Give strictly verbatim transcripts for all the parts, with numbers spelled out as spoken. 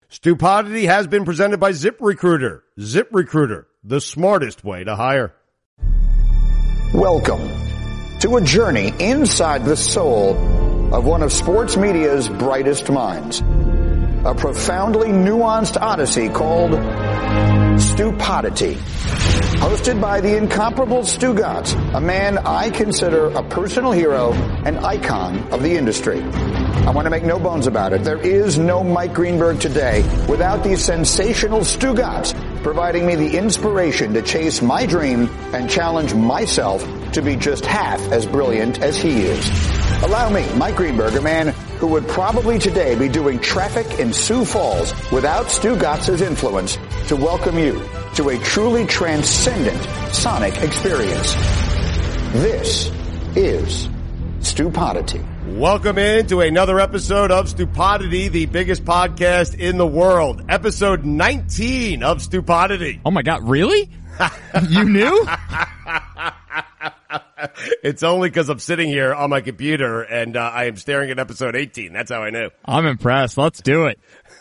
Stupidity has been presented by ZipRecruiter. ZipRecruiter, the smartest way to hire. Welcome to a journey inside the soul of one of sports media's brightest minds. A profoundly nuanced odyssey called Stupidity. Hosted by the incomparable Stugotz, a man I consider a personal hero and icon of the industry. I want to make no bones about it. There is no Mike Greenberg today without the sensational Stugotz providing me the inspiration to chase my dream and challenge myself to be just half as brilliant as he is. Allow me, Mike Greenberg, a man who would probably today be doing traffic in Sioux Falls without Stugotz's influence, to welcome you to a truly transcendent sonic experience. This is Stupidity. Welcome into another episode of Stupidity, the biggest podcast in the world. Episode nineteen of Stupidity. Oh my God, really? You knew? It's only because I'm sitting here on my computer and uh, I am staring at episode eighteen. That's how I knew. I'm impressed. Let's do it.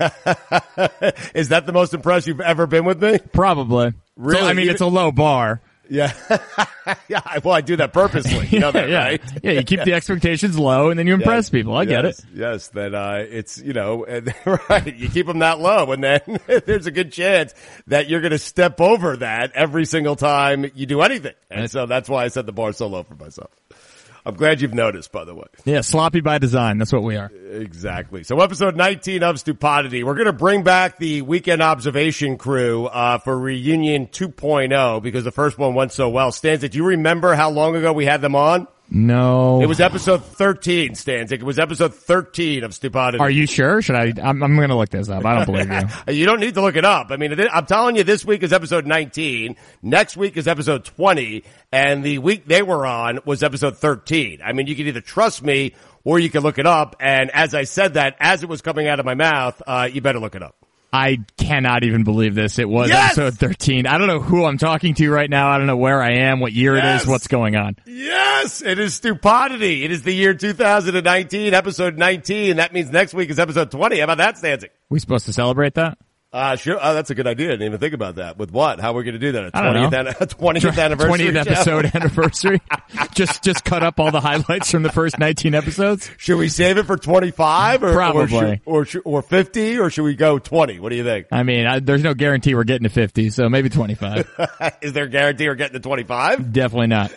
Is that the most impressed you've ever been with me? Probably. Really? So, I mean, Even- it's a low bar. Yeah. Yeah. Well, I do that purposely. You know that, yeah. right? Yeah, you keep the expectations low and then you impress Yes. people. I yes. get it. Yes, that uh, it's, you know, and, right, you keep them that low and then there's a good chance that you're going to step over that every single time you do anything. And so that's why I set the bar so low for myself. I'm glad you've noticed, by the way. Yeah, sloppy by design. That's what we are. Exactly. So episode nineteen of Stupidity. We're going to bring back the Weekend Observation crew uh for Reunion two point oh because the first one went so well. Stanzik, do you remember how long ago we had them on? No. It was episode thirteen, Stanzik. It was episode thirteen of Stupidity. Are you sure? Should I? I'm, I'm going to look this up. I don't believe you. You don't need to look it up. I mean, I'm telling you, this week is episode nineteen. Next week is episode twenty. And the week they were on was episode thirteen. I mean, you can either trust me or you can look it up. And as I said that, as it was coming out of my mouth, uh, you better look it up. I cannot even believe this. It was Yes! episode thirteen. I don't know who I'm talking to right now. I don't know where I am, what year Yes! it is, what's going on. Yes, it is Stupidity. It is the year two thousand nineteen, episode nineteen. That means next week is episode twenty. How about that, Stanzik? We supposed to celebrate that? Uh, sure. Oh, that's a good idea. I didn't even think about that. With what? How are we going to do that? A I don't know. twentieth, an- a twentieth anniversary twentieth show? episode anniversary. just, just cut up all the highlights from the first nineteen episodes. Should we save it for twenty-five or, Probably. or, should, or, should- or fifty, or should we go twenty? What do you think? I mean, I, there's no guarantee we're getting to fifty, so maybe twenty-five. Is there a guarantee we're getting to twenty-five? Definitely not.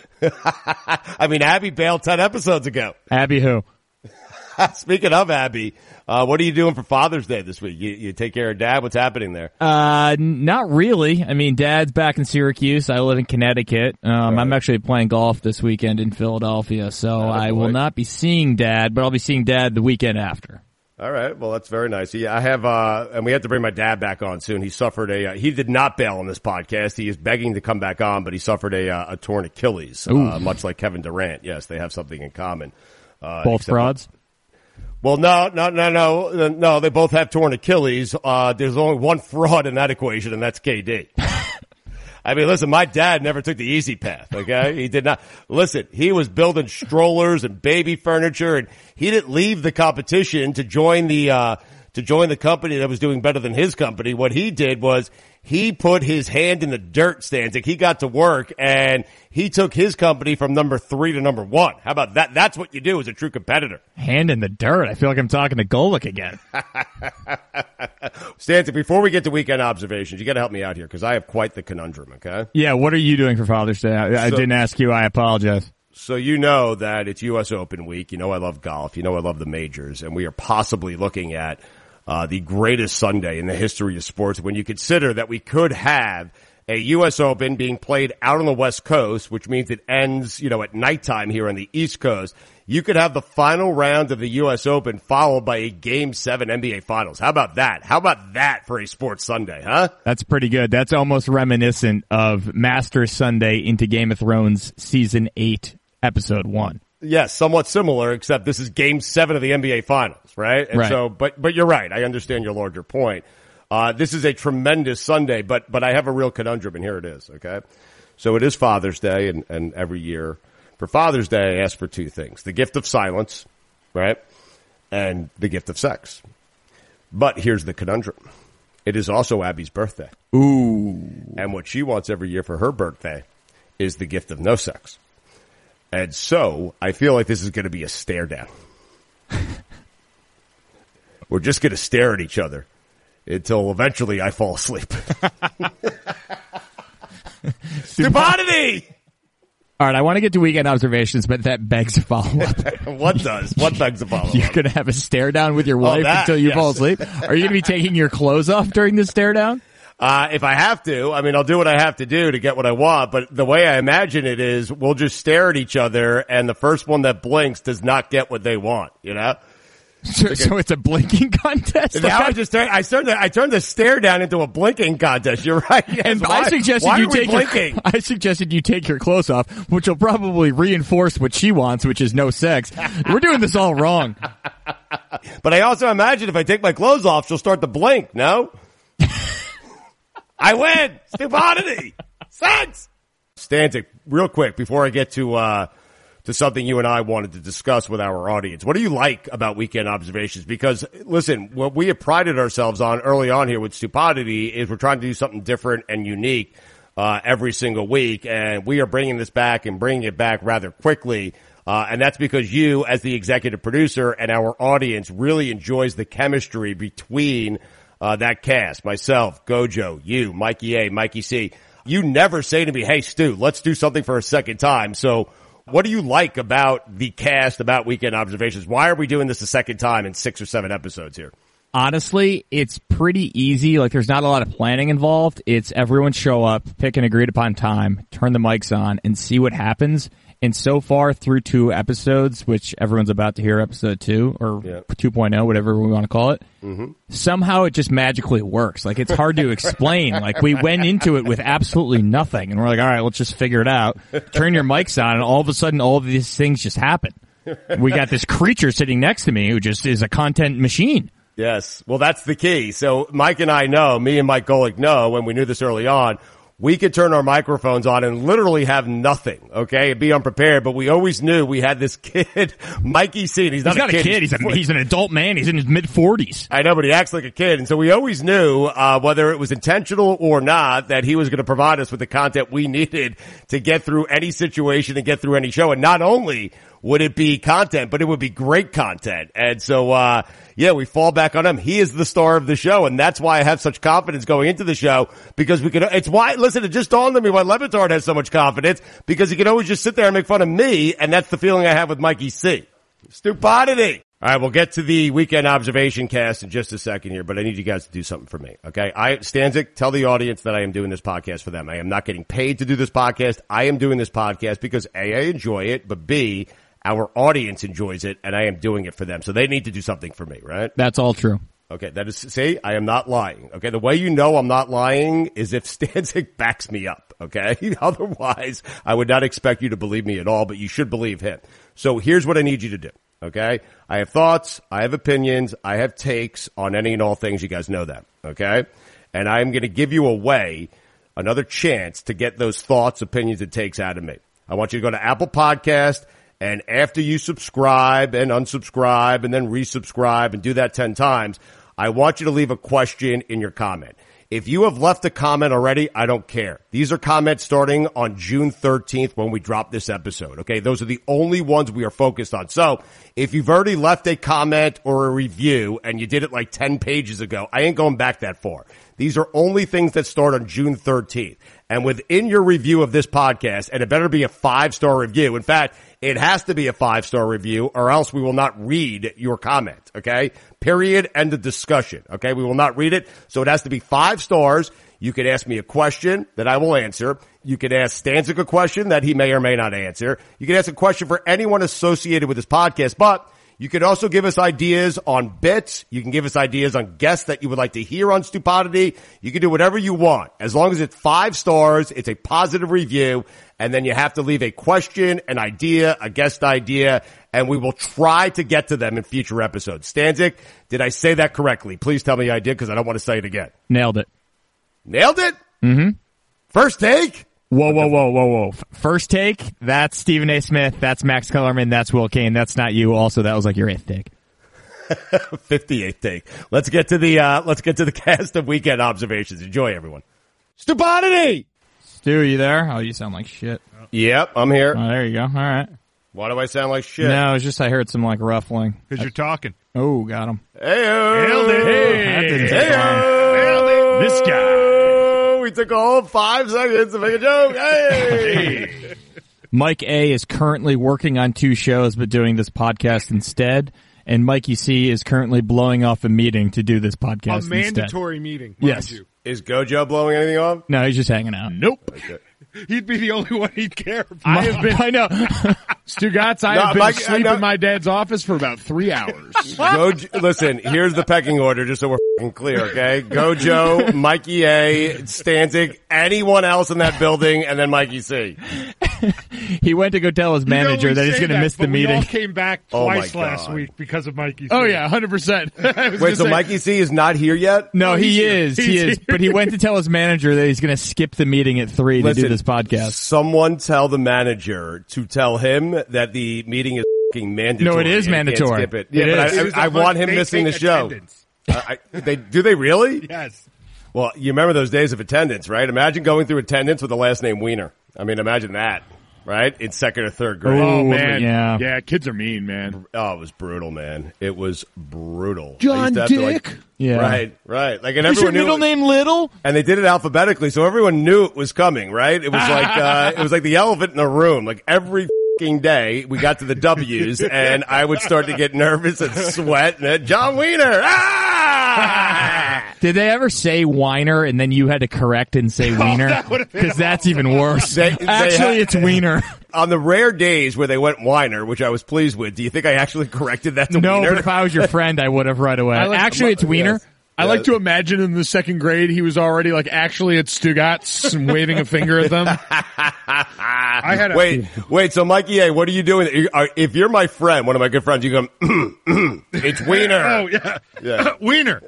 I mean, Abby bailed ten episodes ago. Abby who? Speaking of Abby, uh, what are you doing for Father's Day this week? You, you take care of Dad? What's happening there? Uh, not really. I mean, Dad's back in Syracuse. I live in Connecticut. Um, Right. I'm actually playing golf this weekend in Philadelphia, so Atta I boy. will not be seeing Dad, but I'll be seeing Dad the weekend after. All right. Well, that's very nice. Yeah, I have, uh, and we have to bring my dad back on soon. He suffered a, uh, he did not bail on this podcast. He is begging to come back on, but he suffered a, uh, a torn Achilles, uh, much like Kevin Durant. Yes, they have something in common. Uh, Both except- frauds? Well, no, no, no, no, no. They both have torn Achilles. Uh, there's only one fraud in that equation, and that's K D. I mean, listen, my dad never took the easy path, okay? He did not. Listen, he was building strollers and baby furniture, and he didn't leave the competition to join the, uh, to join the company that was doing better than his company. What he did was he put his hand in the dirt, Stanzik. He got to work, and he took his company from number three to number one. How about that? That's what you do as a true competitor. Hand in the dirt. I feel like I'm talking to Golick again. Stanton, before we get to weekend observations, you got to help me out here because I have quite the conundrum, okay? Yeah, what are you doing for Father's Day? I, I So- didn't ask you. I apologize. So you know that it's U S Open week. You know I love golf. You know I love the majors. And we are possibly looking at uh the greatest Sunday in the history of sports when you consider that we could have a U S Open being played out on the West Coast, which means it ends, you know, at nighttime here on the East Coast. You could have the final round of the U S Open followed by a Game seven N B A Finals. How about that? How about that for a sports Sunday, huh? That's pretty good. That's almost reminiscent of Masters Sunday into Game of Thrones Season eight, Episode one. Yes, somewhat similar, except this is Game seven of the N B A Finals, right? And Right. so, but, but you're right. I understand your larger point. Uh, this is a tremendous Sunday, but, but I have a real conundrum, and here it is, okay? So it is Father's Day, and, and every year for Father's Day, I ask for two things. The gift of silence, right? And the gift of sex. But here's the conundrum. It is also Abby's birthday. Ooh. And what she wants every year for her birthday is the gift of no sex. And so I feel like this is going to be a stare down. We're just going to stare at each other until eventually I fall asleep. Stupidity! All right, I want to get to weekend observations, but that begs a follow-up. What does? What begs a follow-up? You're going to have a stare down with your wife oh, that, until you yes. fall asleep? Are you going to be taking your clothes off during the stare down? Uh, if I have to, I mean, I'll do what I have to do to get what I want, but the way I imagine it is we'll just stare at each other and the first one that blinks does not get what they want, you know? So, so it's a blinking contest? Now I just turned, I turned the, I turned the stare down into a blinking contest. You're right. Yes. And why, I suggested why you are we take blinking? your, I suggested you take your clothes off, which will probably reinforce what she wants, which is no sex. We're doing this all wrong. But I also imagine if I take my clothes off, she'll start to blink. No? I win! Stupidity! Sex! Stanzik, real quick, before I get to, uh, to something you and I wanted to discuss with our audience. What do you like about weekend observations? Because, listen, what we have prided ourselves on early on here with Stupidity is we're trying to do something different and unique, uh, every single week. And we are bringing this back and bringing it back rather quickly. Uh, and that's because you, as the executive producer and our audience, really enjoys the chemistry between Uh, that cast, myself, Gojo, you, Mikey A, Mikey C. You never say to me, hey, Stu, let's do something for a second time. So what do you like about the cast, about weekend observations? Why are we doing this a second time in six or seven episodes here? Honestly, it's pretty easy. Like, there's not a lot of planning involved. It's everyone show up, pick an agreed upon time, turn the mics on, and see what happens. And so far, through two episodes, which everyone's about to hear episode two, or yeah. two point oh, whatever we want to call it, mm-hmm. somehow it just magically works. Like, it's hard to explain. Like, we went into it with absolutely nothing, and we're like, all right, let's just figure it out. Turn your mics on, and all of a sudden, all of these things just happen. We got this creature sitting next to me who just is a content machine. Yes. Well, that's the key. So Mike and I know, me and Mike Golick know, when we knew this early on, we could turn our microphones on and literally have nothing, okay, and be unprepared. But we always knew we had this kid, Mikey C. And he's not, he's not a kid. a kid. He's, a, he's an adult man. He's in his mid-forties. I know, but he acts like a kid. And so we always knew, uh, whether it was intentional or not, that he was going to provide us with the content we needed to get through any situation and get through any show. And not only would it be content, but it would be great content. And so, uh, yeah, we fall back on him. He is the star of the show, and that's why I have such confidence going into the show, because we can, it's why, listen, it just dawned on me why Le Batard has so much confidence, because he can always just sit there and make fun of me, and that's the feeling I have with Mikey C. Stupidity. All right, we'll get to the weekend observation cast in just a second here, but I need you guys to do something for me, okay? I, Stanzik, tell the audience that I am doing this podcast for them. I am not getting paid to do this podcast. I am doing this podcast because A, I enjoy it, but B, our audience enjoys it, and I am doing it for them. So they need to do something for me, right? That's all true. Okay, that is, see, I am not lying. Okay, the way you know I'm not lying is if Stanzik backs me up, okay? Otherwise, I would not expect you to believe me at all, but you should believe him. So here's what I need you to do, okay? I have thoughts, I have opinions, I have takes on any and all things. You guys know that, okay? And I'm going to give you a way, another chance to get those thoughts, opinions, and takes out of me. I want you to go to Apple Podcast, and after you subscribe and unsubscribe and then resubscribe and do that ten times, I want you to leave a question in your comment. If you have left a comment already, I don't care. These are comments starting on June thirteenth when we drop this episode, okay? Those are the only ones we are focused on. So if you've already left a comment or a review and you did it like ten pages ago, I ain't going back that far. These are only things that start on June thirteenth. And within your review of this podcast, and it better be a five-star review. In fact, it has to be a five-star review or else we will not read your comment, okay? Period. End of discussion, okay? We will not read it. So it has to be five stars. You can ask me a question that I will answer. You can ask Stanzik a question that he may or may not answer. You can ask a question for anyone associated with this podcast, but you can also give us ideas on bits. You can give us ideas on guests that you would like to hear on Stupidity. You can do whatever you want. As long as it's five stars, it's a positive review, and then you have to leave a question, an idea, a guest idea, and we will try to get to them in future episodes. Stanzik, did I say that correctly? Please tell me I did, because I don't want to say it again. Nailed it. Nailed it? Mm-hmm. First take? Whoa, whoa, whoa, whoa, whoa. First take, that's Stephen A. Smith, that's Max Kellerman, that's Will Kane, that's not you. Also, that was like your eighth take. fifty-eighth take. Let's get to the uh, let's get to the cast of weekend observations. Enjoy, everyone. Stupidity. Stu, you there? Oh, you sound like shit. Yep, I'm here. Oh, there you go. All right. Why do I sound like shit? No, it's just I heard some like ruffling. Because you're talking. Oh, got him. Hey-o. Nailed it. Hey, that didn't take Hey-o. Nailed it. This guy. We took a whole five seconds to make a joke. Hey. Mike A is currently working on two shows but doing this podcast instead, and Mikey C is currently blowing off a meeting to do this podcast A instead. mandatory meeting, mind Yes. you. Is Gojo blowing anything off? No, he's just hanging out. Nope. Okay. He'd be the only one he'd care about. I have been, I know. Stugatz, I No, have been Mike, asleep no. in my dad's office for about three hours. Gojo, listen, here's the pecking order, just so we're fucking clear, okay? Gojo, Mikey A, Stanzik, anyone else in that building, and then Mikey C. He went to go tell his manager You know, that we he's say going to that, miss the but we all meeting. came back Oh, my twice last God. week because of Mikey. Oh, C. yeah, one hundred percent. Wait, so Mikey C is not here yet? No, he's he here. is. He He's is. here. But he went to tell his manager that he's going to skip the meeting at three to Listen, do this podcast. Someone tell the manager to tell him that the meeting is fucking mandatory. No, it is and he can't mandatory. Skip it. It Yeah, is. but It was I, I, I a hun- want him they missing the take show. attendance. Uh, I, they do they really? Yes. Well, you remember those days of attendance, right? Imagine going through attendance with the last name Wiener. I mean, imagine that, right? In second or third grade. Oh, Ooh, man. yeah. Yeah, kids are mean, man. Oh, it was brutal, man. It was brutal. I John used to have to, Dick? like- Yeah. Right, right. Like, and Is your everyone knew. middle name Little? And they did it alphabetically, so everyone knew it was coming, right? It was like, uh, it was like the elephant in the room. Like every fucking day we got to the W's and I would start to get nervous and sweat and then, John Wiener, ah! Did they ever say Weiner and then you had to correct and say Wiener? that would've been Because that's even worse. They- they Actually, ha- it's Wiener. On the rare days where they went Weiner, which I was pleased with, do you think I actually corrected that to No, Wiener? but if I was your friend, I would have right away. I like- Actually, it's Wiener. Yes. I like to imagine in the second grade he was already like actually at Stugatz and waving a finger at them. I had a, Wait, wait, so Mikey A, what are you doing? You are- If you're my friend, one of my good friends, you go, it's Wiener. Oh, yeah. Yeah. Wiener.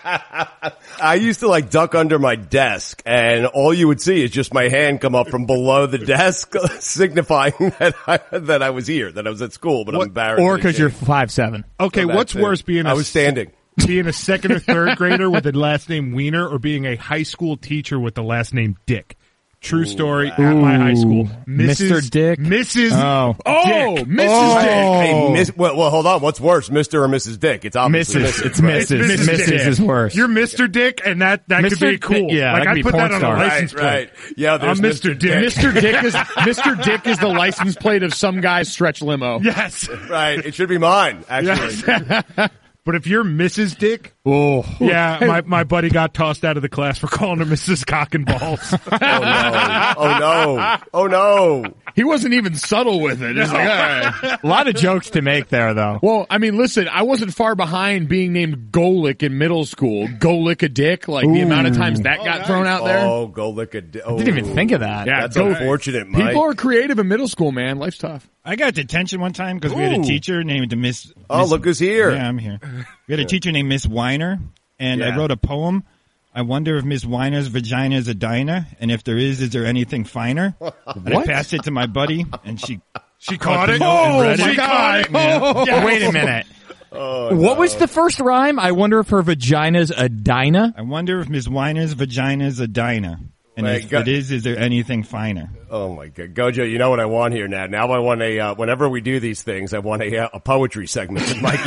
I used to like duck under my desk and all you would see is just my hand come up from below the desk signifying that I, that I was here, that I was at school, but I'm embarrassed. Or because you're five seven. Okay, So what's that's it. worse, being a I was standing. being a second or third grader with the last name Wiener, or being a high school teacher with the last name Dick? True story at my high school. Missus Mister Dick? Missus Oh. Oh, Dick. Missus Oh. Dick. Hey, miss, well, well, hold on. What's worse, Mister or Missus Dick? It's obviously Missus Missus It's right? Missus Missus Missus Dick. is worse. You're Mister Dick, and that, that could Mister be cool. Dick, yeah, like that could I be put porn that on star. a license Right, plate. right. Yeah, there's I'm Mister Dick. Mister Dick is Mister Dick is the license plate of some guy's stretch limo. Yes. Right. It should be mine, actually. Yes. But if you're Missus Dick, Oh. yeah, my, my buddy got tossed out of the class for calling her Missus Cock and Balls. Oh no. Oh no. Oh no. He wasn't even subtle with it. It's like, all right. A lot of jokes to make there, though. Well, I mean, listen, I wasn't far behind being named Golick in middle school. Golick a dick, like the amount of times that got thrown out there. Oh, go look at. Oh, Didn't even think of that. Yeah, That's go- unfortunate, Mike. People are creative in middle school, man. Life's tough. I got detention one time because we had Ooh. a teacher named Miss. Oh, Miss- look who's here. Yeah, I'm here. We had a teacher named Miss Weiner, and Yeah. I wrote a poem. I wonder if Miss Weiner's vagina is a diner, and if there is, is there anything finer? And I passed it to my buddy, and she She caught the it. note and Oh, read my it. God. Yeah. Wait a minute. Oh, What no. was the first rhyme? I wonder if her vagina's a Dinah. I wonder if Miss Weiner's vagina is a diner, and Wait, if go- it is, is there anything finer? Oh my God, Gojo! You know what I want here now. Now I want a. Uh, whenever we do these things, I want a, uh, a poetry segment with Mikey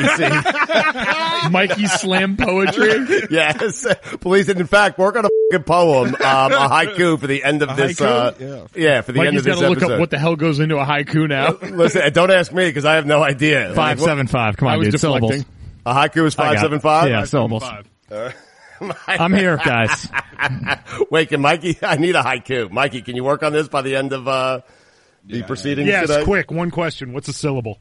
C. Mikey slam poetry. Yes, please. And in fact, work on a fucking poem, um, a haiku for the end of A this. haiku? Uh, yeah. for the end Mikey's of this got to look episode. up what the hell goes into a haiku now. Listen, and don't ask me because I have no idea. Five Like, what- seven five. Come I on, was dude. Syllables. deflecting. A haiku is I five got seven it. five. Yeah, syllables. Five. I'm here, guys. Wait, can Mikey? I need a haiku. Mikey, can you work on this by the end of uh, the proceedings Yes, today? quick. One question. What's a syllable?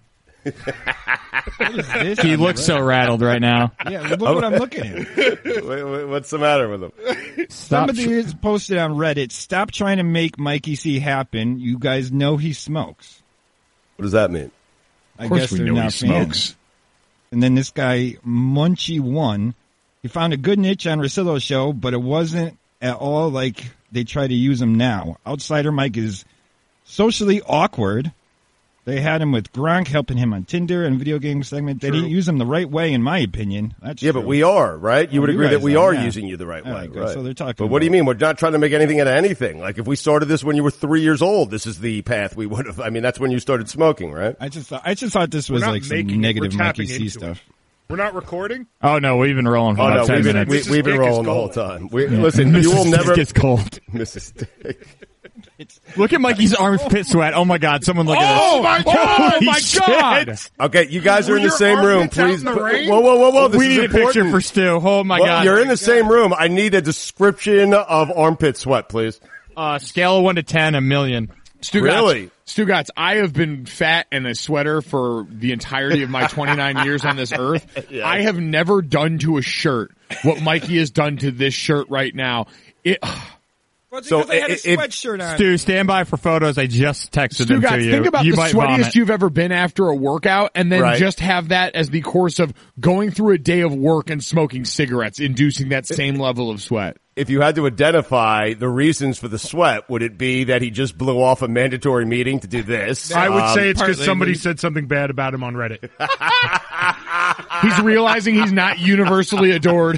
What is this? He looks so rattled right now. Yeah, look what I'm looking at. Wait, wait, what's the matter with him? Stop. Somebody has posted on Reddit, stop trying to make Mikey C happen. You guys know he smokes. What does that mean? I Of course guess we they're know he not smokes. fans. And then this guy, Munchie One, he found a good niche on Rosillo's show, but it wasn't at all like they try to use him now. Outsider Mike is socially awkward, They had him with Gronk helping him on Tinder and video game segment. They didn't use him the right way, in my opinion. That's yeah, true. but we are, right? You Oh, would you agree that guys we are, are yeah. using you the right All way, right, good. right? So they're talking But what do you about- mean? We're not trying to make anything out of anything. Like if we started this when you were three years old, this is the path we would have. I mean, that's when you started smoking, right? I just thought, I just thought this was We're not like some making it, negative we're Mikey tapping C into stuff. it. We're not recording? Oh no, we've been rolling for Oh about no, ten we've been minutes. we, Missus we've been Dick rolling is the whole gold. time. We, listen, you will Missus never gets cold. Missus Dick. Look at Mikey's armpit sweat. Oh my God! Someone look at Oh this. my God! Oh my shit. God! Okay, you guys are Were in the your same room. armpits out Please, in the put- rain? whoa, whoa, whoa, whoa! This We is need a important. picture for Stu. Oh my Well, God! you're in the same room. I need a description of armpit sweat, please. Uh, scale of one to ten, a million. Stu Really? Gotts, Stu Gotts, I have been fat in a sweater for the entirety of my twenty-nine years on this earth. Yeah. I have never done to a shirt what Mikey has done to this shirt right now. It, Well, it's So because I had a if- sweatshirt on. Stu, stand by for photos. I just texted Stu them to Gotts, you. think about you the might sweatiest vomit. you've ever been after a workout, and then Right. just have that as the course of going through a day of work and smoking cigarettes, inducing that same level of sweat. If you had to identify the reasons for the sweat, would it be that he just blew off a mandatory meeting to do this? I would Um, say it's because partly, somebody but- said something bad about him on Reddit. He's realizing he's not universally adored.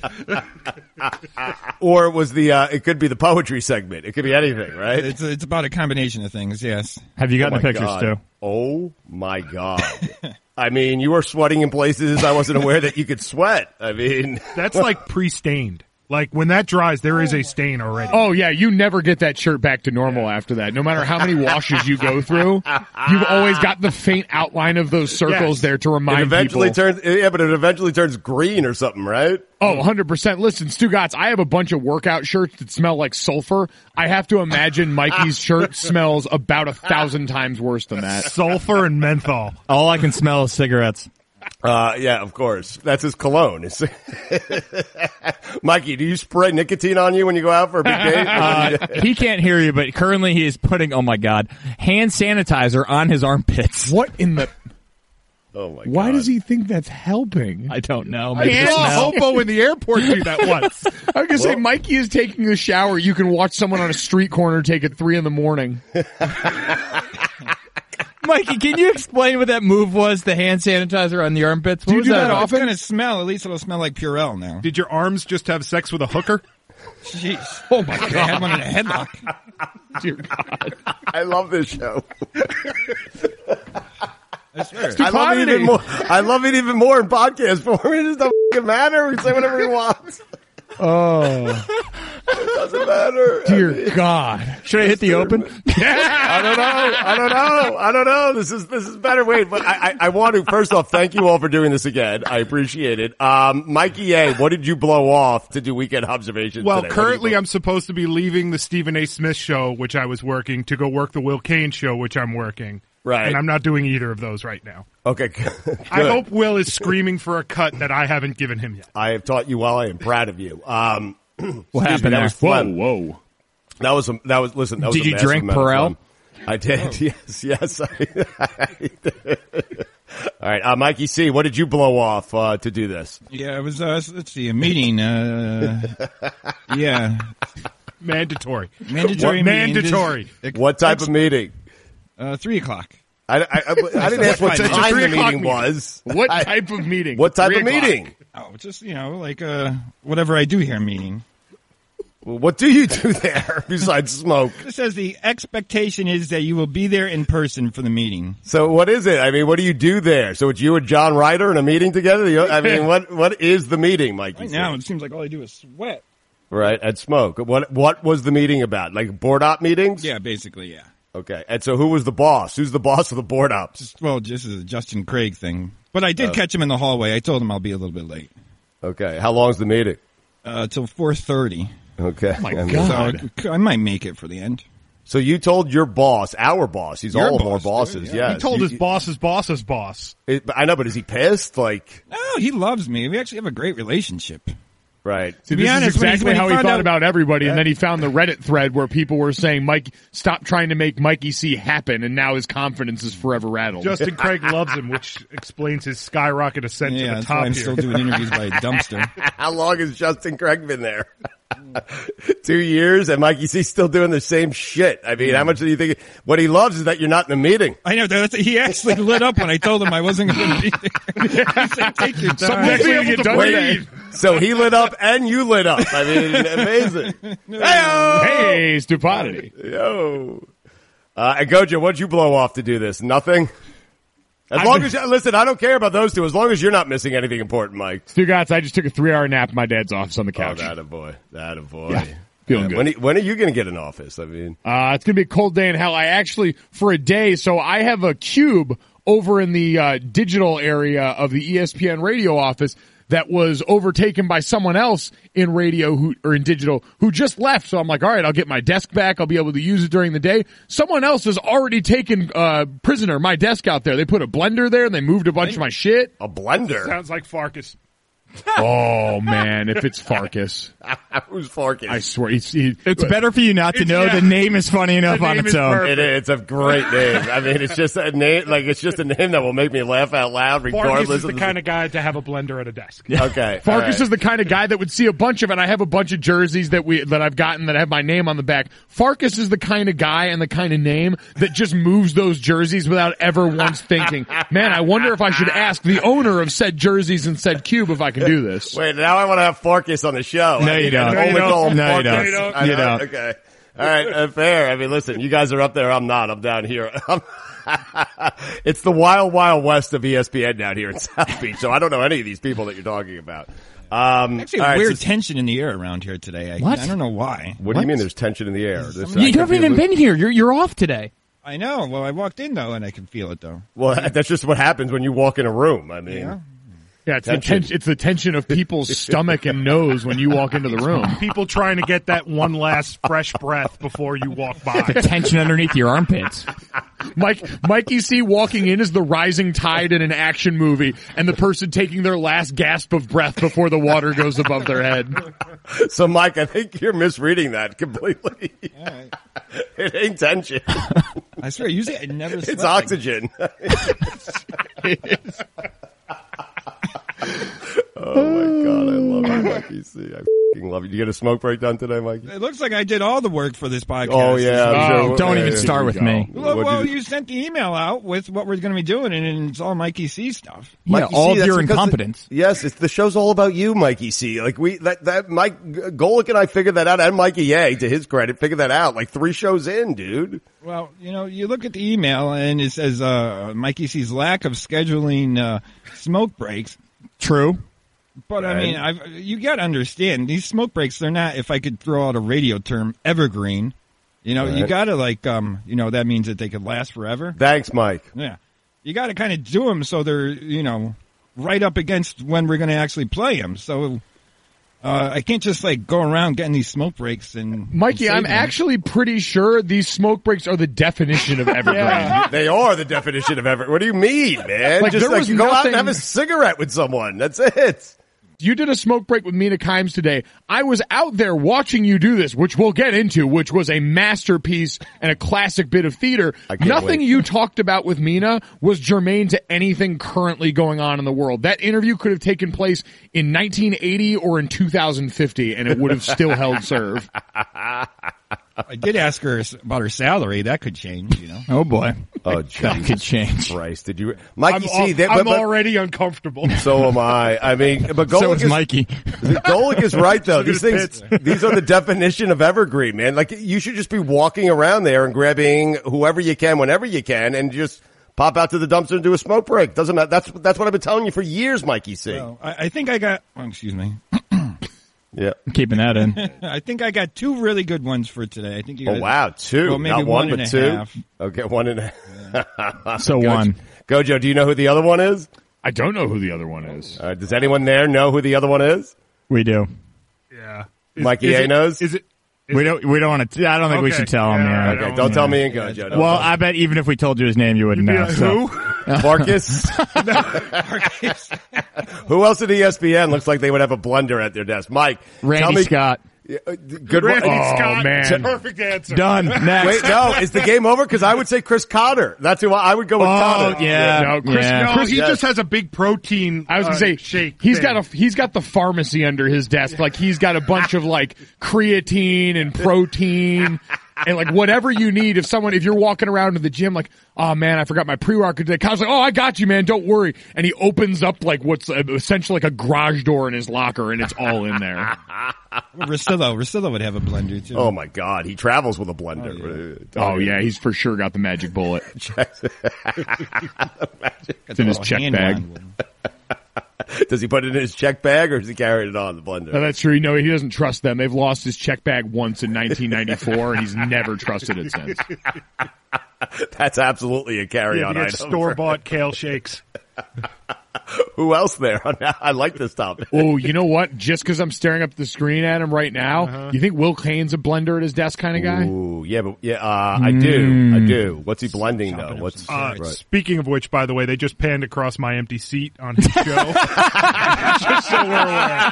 or it was the, uh, it could be the poetry segment. It could be anything, right? It's it's about a combination of things. Yes. Have you gotten Oh the my pictures, God. Stu? Oh my God. I mean, you were sweating in places I wasn't aware that you could sweat. I mean, That's like pre-stained. Like when that dries, there is a stain already. Oh yeah, you never get that shirt back to normal after that. No matter how many washes you go through, you've always got the faint outline of those circles Yes. there to it remind eventually people. turns, yeah, but it eventually turns green or something, right? Oh, one hundred percent. Listen, Stu Gotts, I have a bunch of workout shirts that smell like sulfur. I have to imagine Mikey's shirt smells about a thousand times worse than that. Sulfur and menthol. All I can smell is cigarettes. Uh, yeah, of course. That's his cologne. It's Mikey, do you spray nicotine on you when you go out for a big date? Uh, he can't hear you, but currently he is putting, oh my God, hand sanitizer on his armpits. What in the... oh my God. Why does he think that's helping? I don't know. I Maybe the saw a smell. hobo in the airport do that once. I was gonna say, Mikey is taking a shower. You can watch someone on a street corner take at three in the morning. Mikey, can you explain what that move was, the hand sanitizer on the armpits? What Do you was do that that about? It's gonna smell. At least it'll smell like Purell now. Did your arms just have sex with a hooker? Jeez. Oh my I had one in a headlock. dear God. I love this show. I swear. I love it even more. I love it even more in podcast form. It just don't fucking matter. We say whatever we want. Oh, It doesn't matter. dear God. Should I hit the open? I don't know. I don't know. I don't know. This is this is better. Wait, but I, I, I want to first off thank you all for doing this again. I appreciate it. Um, Mikey A, what did you blow off to do weekend observations? Well, today? What did you currently blow- I'm supposed to be leaving the Stephen A. Smith show, which I was working, to go work the Will Kane show, which I'm working. Right. And I'm not doing either of those right now. okay. Good. I hope Will is screaming for a cut that I haven't given him yet. I have taught you well. I am proud of you. Um, What excuse me, happened that there? was fun. whoa. That was a, that was listen. That was Did a you massive drink amount of Perel? fun. I did. Yes, yes. I, all right, uh, Mikey C, what did you blow off uh, to do this? Yeah, it was. Uh, let's see, a meeting. Uh, yeah, Mandatory. mandatory. meeting. Mandatory. Just- What type of meeting? Uh, three o'clock. I, I, I, I didn't ask what It's a time three the o'clock meeting meeting. was. What I- type of meeting? What type Three of o'clock. meeting? Oh, just you know, like uh, whatever I do here meeting. Well, what do you do there besides smoke? It says the expectation is that you will be there in person for the meeting. So what is it? I mean, what do you do there? So it's you and John Ryder in a meeting together? You- I mean, what what is the meeting, Mikey? Right C? now, it seems like all I do is sweat. Right, and smoke. What what was the meeting about? Like board op meetings? Yeah, basically, yeah. Okay. And so who was the boss? Who's the boss of the board ops? Just, well, just as a Justin Craig thing. But I did catch him in the hallway. I told him I'll be a little bit late. Okay. How long's the meeting? Uh, till four thirty. Okay. my And God. So I, I might make it for the end. So you told your boss, our boss, he's Your all of our boss, bosses, too, yeah. yeah. He told You- his boss's boss's boss. it- I know, but is he pissed? Like, No, he loves me. We actually have a great relationship. right. See, be this honest, is when he- exactly when he how he found thought out- about everybody, and then he found the Reddit thread where people were saying, "Mike, stop trying to make Mikey C happen," and now his confidence is forever rattled. Justin Craig loves him, which explains his skyrocket ascent Yeah, to the that's why top I'm here. still doing interviews by a dumpster. How long has Justin Craig been there? Two years, and Mikey C's still doing the same shit. I mean, how much do you think? What he loves is that you're not in the meeting. I know. That's, he actually lit up when I told him I wasn't going to be there. He said, take your time. Next week you get done Wait, so he lit up and you lit up. I mean, amazing. Hey-o! Hey, stupidity. Yo. Uh, and Gojo, what'd you blow off to do this? Nothing? As I've long been- as, you, listen, I don't care about those two. As long as you're not missing anything important, Mike. Stu Gotts, I just took a three-hour nap in my dad's office on the Oh, couch. that a boy. That a boy. Yeah, feeling Yeah, good. When, when are you going to get an office? I mean, Uh, it's going to be a cold day in hell. I actually, for a day, so I have a cube over in the uh, digital area of the E S P N radio office that was overtaken by someone else in radio who, or in digital who just left. So I'm like, all right, I'll get my desk back. I'll be able to use it during the day. Someone else has already taken, uh, prisoner my desk out there. They put a blender there and they moved a bunch of my shit. a blender. Sounds like Farkas. Oh man, if it's Farkas, Who's Farkas? I swear he's, he, It's better for you not to It's- know. yeah. The name is funny enough The on name its is own. perfect. It is. It's a great name. I mean, it's just a name, like, it's just a name that will make me laugh out loud Farkas regardless is the of kind of guy to have a blender at a desk. Okay. Farkas all right. is the kind of guy that would see a bunch of it. I have a bunch of jerseys that we that I've gotten that have my name on the back. Farkas is the kind of guy and the kind of name that just moves those jerseys without ever once thinking, man, I wonder if I should ask the owner of said jerseys and said cube if I can do this. Wait, now I want to have Farkas on the show. No, I you mean, don't. I No, you only don't. call him No, you Farkas. don't. You don't. I You know. don't. Okay. All right. Uh, fair. I mean, listen, you guys are up there. I'm not. I'm down here. It's the wild, wild west of E S P N down here in South Beach. So I don't know any of these people that you're talking about. Um, Actually, all a right, weird so- tension in the air around here today. I, What? I don't know why. what, do you mean there's tension in the air? This- I You could haven't be even lo- been here. You're you're off today. I know. Well, I walked in though, and I can feel it though. Well, that's just what happens when you walk in a room. I mean, Yeah. Yeah, it's Tension. the tension. It's the tension of people's stomach and nose when you walk into the room. People trying to get that one last fresh breath before you walk by. The tension underneath your armpits. Mike, Mikey C walking in is the rising tide in an action movie, and the person taking their last gasp of breath before the water goes above their head. so Mike, I think you're misreading that completely. It ain't tension. I swear, usually I never. It's sweat like- oxygen. Oh my god, I love you, Mikey C. I fucking love you. You get a smoke break done today, Mikey? It looks like I did all the work for this podcast. Oh yeah. I'm Oh, sure- Don't yeah, even yeah, start yeah. with me. Well, What'd well you you, do? sent the email out with what we're going to be doing, and it's all Mikey C stuff. Yeah, Mikey all C, of that's your because incompetence. The, yes, it's the show's all about you, Mikey C. Like we that that Mike Golick and I figured that out, and Mikey A, to his credit, figured that out like three shows in, dude. Well, you know, you look at the email, and it says uh, Mikey C's lack of scheduling uh, smoke breaks. True. But I mean, I've, you got to understand these smoke breaks. They're not. If I could throw out a radio term, evergreen. You know, you Right. got to like, um, you know, that means that they could last forever. Thanks, Mike. Yeah, you got to kind of do them so they're, you know, right up against when we're going to actually play them. So uh, I can't just like go around getting these smoke breaks and Mikey, and I'm saving them. actually pretty sure these smoke breaks are the definition of evergreen. They are the definition of ever. What do you mean, man? Like, Just there like was you go out and nothing- have a cigarette with someone. That's it. You did a smoke break with Mina Kimes today. I was out there watching you do this, which we'll get into, which was a masterpiece and a classic bit of theater. I can't Nothing wait. you talked about with Mina was germane to anything currently going on in the world. That interview could have taken place in nineteen eighty or in two thousand fifty, and it would have still held serve. I did ask her about her salary. That could change, you know. Oh boy. Oh, That could change. Christ, did you, I'm, Mikey? al- See, that, I'm but, but, already uncomfortable. so am I. I mean, but So Golick is is Mikey. Golick is right though. These Look at things, these are the definition of evergreen, man. Like you should just be walking around there and grabbing whoever you can, whenever you can, and just pop out to the dumpster and do a smoke break. Doesn't matter. That's that's what I've been telling you for years, Mikey C. Well, I, I think I got. Oh, excuse me. Yeah. Keeping that in. I think I got two really good ones for today. I think you. Oh guys- wow, two, Well, maybe not one, one but and a two. half. Okay, one and a So Gojo, one. Gojo, do you know who the other one is? I don't know who the other one is. Uh, does anyone there know who the other one is? We do. Yeah. Is, Mikey is A it- knows? Is it? Is We it- don't. We don't want to. I don't think we Okay. should tell him. Yeah, Yeah. I Okay, don't- don't tell yeah. me and Gojo. Don't Well, tell I bet even if we told you his name, you wouldn't Be know. like, So. who? Farkas. Who else at E S P N looks like they would have a blender at their desk? Mike, Randy tell me, Scott. Yeah, uh, good Randy one. Oh, Scott, man. perfect answer. Done. Next. Wait, no, is the game over? Because I would say Chris Cotter. That's who I, I would go with Oh, Cotter. yeah. No, Chris- yeah. No, Chris- he yes. just has a big protein. I was gonna uh, say shake. he's thing. got a he's got the pharmacy under his desk. Like he's got a bunch of like creatine and protein and like whatever you need. If someone if you're walking around to the gym like, oh man, I forgot my pre-workout today. Kyle's like, oh, I got you, man. Don't worry. And he opens up like what's essentially like a garage door in his locker, and it's all in there. Russillo, Russillo would have a blender too. Oh my God, he travels with a blender. Oh yeah, he's for sure got the magic bullet. Got It's in his the check hand bag. one. Does he put it in his check bag or does he carry it on the No, blender? that's true. You know, he doesn't trust them. They've lost his check bag once in nineteen ninety-four, and he's never trusted it since. That's absolutely a Yeah, carry-on to get item. store-bought kale shakes. Who else there? I like this topic. Oh, you know what? Just because I'm staring up the screen at him right now, Uh-huh. you think Will Kane's a blender at his desk kind of guy? Ooh, yeah, but yeah, uh, I do, I do. What's he blending though? What's Uh, right. Speaking of which, by the way, they just panned across my empty seat on his show. Just so we're aware.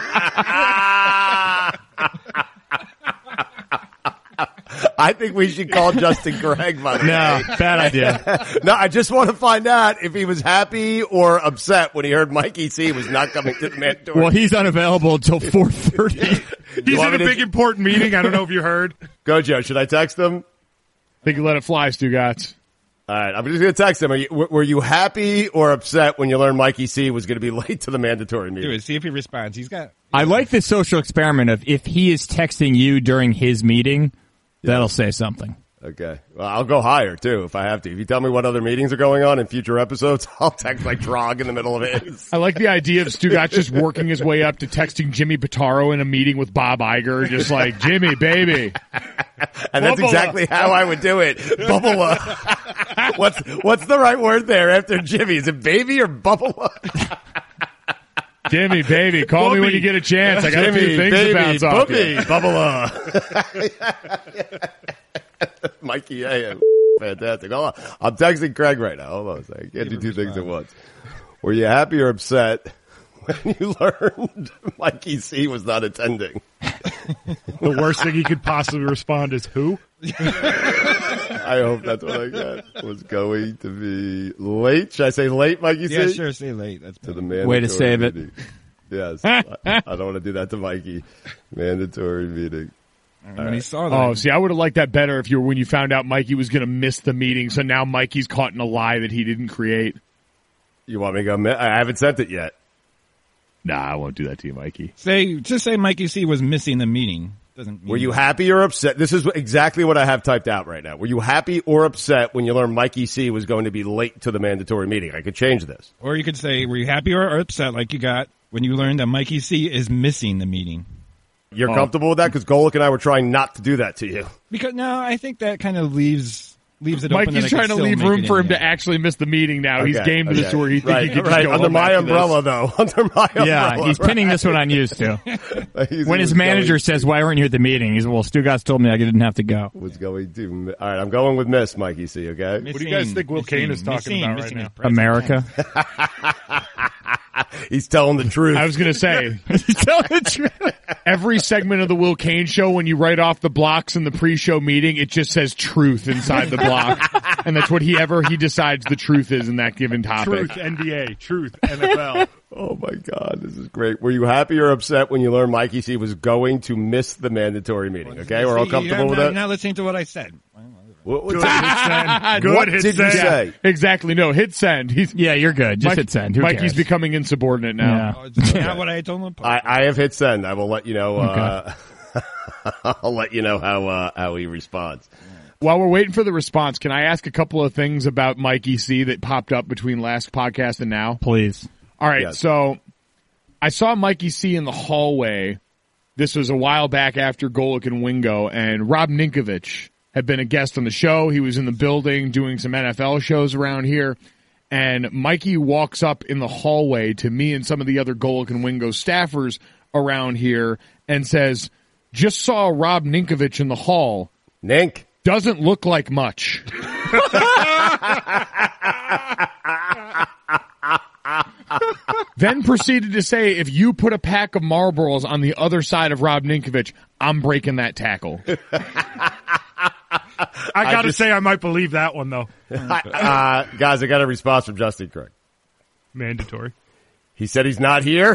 I think we should call Justin Craig, by the No, way. bad idea. No, I just want to find out if he was happy or upset when he heard Mikey C was not coming to the mandatory. Well, he's unavailable until four thirty. He's want in a me to- big important meeting. I don't know if you heard. Go, Joe. Should I text him? Think you let it fly, Stugotz. All right, I'm just going to text him. Are you, w- were you happy or upset when you learned Mikey C was going to be late to the mandatory Do meeting? it. See if he responds. He's got. I like this social experiment of if he is texting you during his meeting, that'll say something. Okay. Well, I'll go higher, too, if I have to. If you tell me what other meetings are going on in future episodes, I'll text like Drog in the middle of his. I like the idea of Stugotz just working his way up to texting Jimmy Pitaro in a meeting with Bob Iger, just like, Jimmy, baby. And that's Bubba. exactly how I would do it. Bubba. what's, what's the right word there after Jimmy? Is it baby or Bubba? Jimmy, baby, call me when Bubby. you get a chance. I got a few Jimmy, things baby, to bounce off Bubby, you. Bubba. Mikey, yeah, yeah. Fantastic. Hold on. I'm texting Craig right now. Hold on a second. Can't do two things at once. Were you happy or upset when you learned Mikey C was not attending? The worst thing he could possibly respond is who? I hope that's what I got. Was going to be late. Should I say late, Mikey C? Yeah, sure. Stay late. That's To the better. mandatory Way to save it. meeting. Yes. I, I don't want to do that to Mikey. Mandatory meeting. When he saw that, Oh, see, I would have liked that better if you were when you found out Mikey was going to miss the meeting. So now Mikey's caught in a lie that he didn't create. You want me to go? mi- I haven't sent it yet. Nah, I won't do that to you, Mikey. say just say Mikey C was missing the meeting. Doesn't. Mean Were you happy or upset? This is exactly what I have typed out right now. Were you happy or upset when you learned Mikey C was going to be late to the mandatory meeting? I could change this. Or you could say, were you happy or upset like you got when you learned that Mikey C is missing the meeting? You're Oh. comfortable with that? Because Golick and I were trying not to do that to you. Because no, I think that kind of leaves leaves it open. that I Mikey's could trying to still leave make room it for in him there. to actually miss the meeting now. He's Okay, game to okay. this where he thinks right, he could just right. go Under home my after this. umbrella, though. Under my umbrella. Yeah, he's pinning this one on you, Stu. He's- When his was manager going- says, why weren't you at the meeting? He's, well, Stugotz told me I didn't have to go. was going to. All right, I'm going with Miss Mikey C. Okay. What do you guys think Will Kane is talking about right now? America. He's telling the truth. I was going to say, Tell the truth. every segment of the Will Kane show, when you write off the blocks in the pre-show meeting, it just says truth inside the block. And that's what he ever he decides the truth is in that given topic. Truth, N B A. Truth, N F L. Oh my God, this is great. Were you happy or upset when you learned Mikey C was going to miss the mandatory meeting? Okay, we're all See, comfortable you're with not, that? You're not listening to what I said. What, what, Good hit send. Good what hit did you send. say? Exactly. No, hit send. He's Yeah, you're good. Just Mike- hit send. Who Mikey's cares? becoming insubordinate now. Yeah. Oh, it's not what I told him. I, I have hit send. I will let you know. Uh, I'll let you know how uh, how he responds. While we're waiting for the response, can I ask a couple of things about Mikey C that popped up between last podcast and now? Please. All right, Yes. so I saw Mikey C in the hallway. This was a while back after Golick and Wingo, and Rob Ninkovich had been a guest on the show. He was in the building doing some N F L shows around here, and Mikey walks up in the hallway to me and some of the other Golick and Wingo staffers around here and says, "Just saw Rob Ninkovich in the hall. Nink. Doesn't look like much." then proceeded to say, if you put a pack of Marlboros on the other side of Rob Ninkovich, I'm breaking that tackle. I got to just- say, I might believe that one, though. uh, guys, I got a response from Justin Craig. Mandatory. He said he's not here.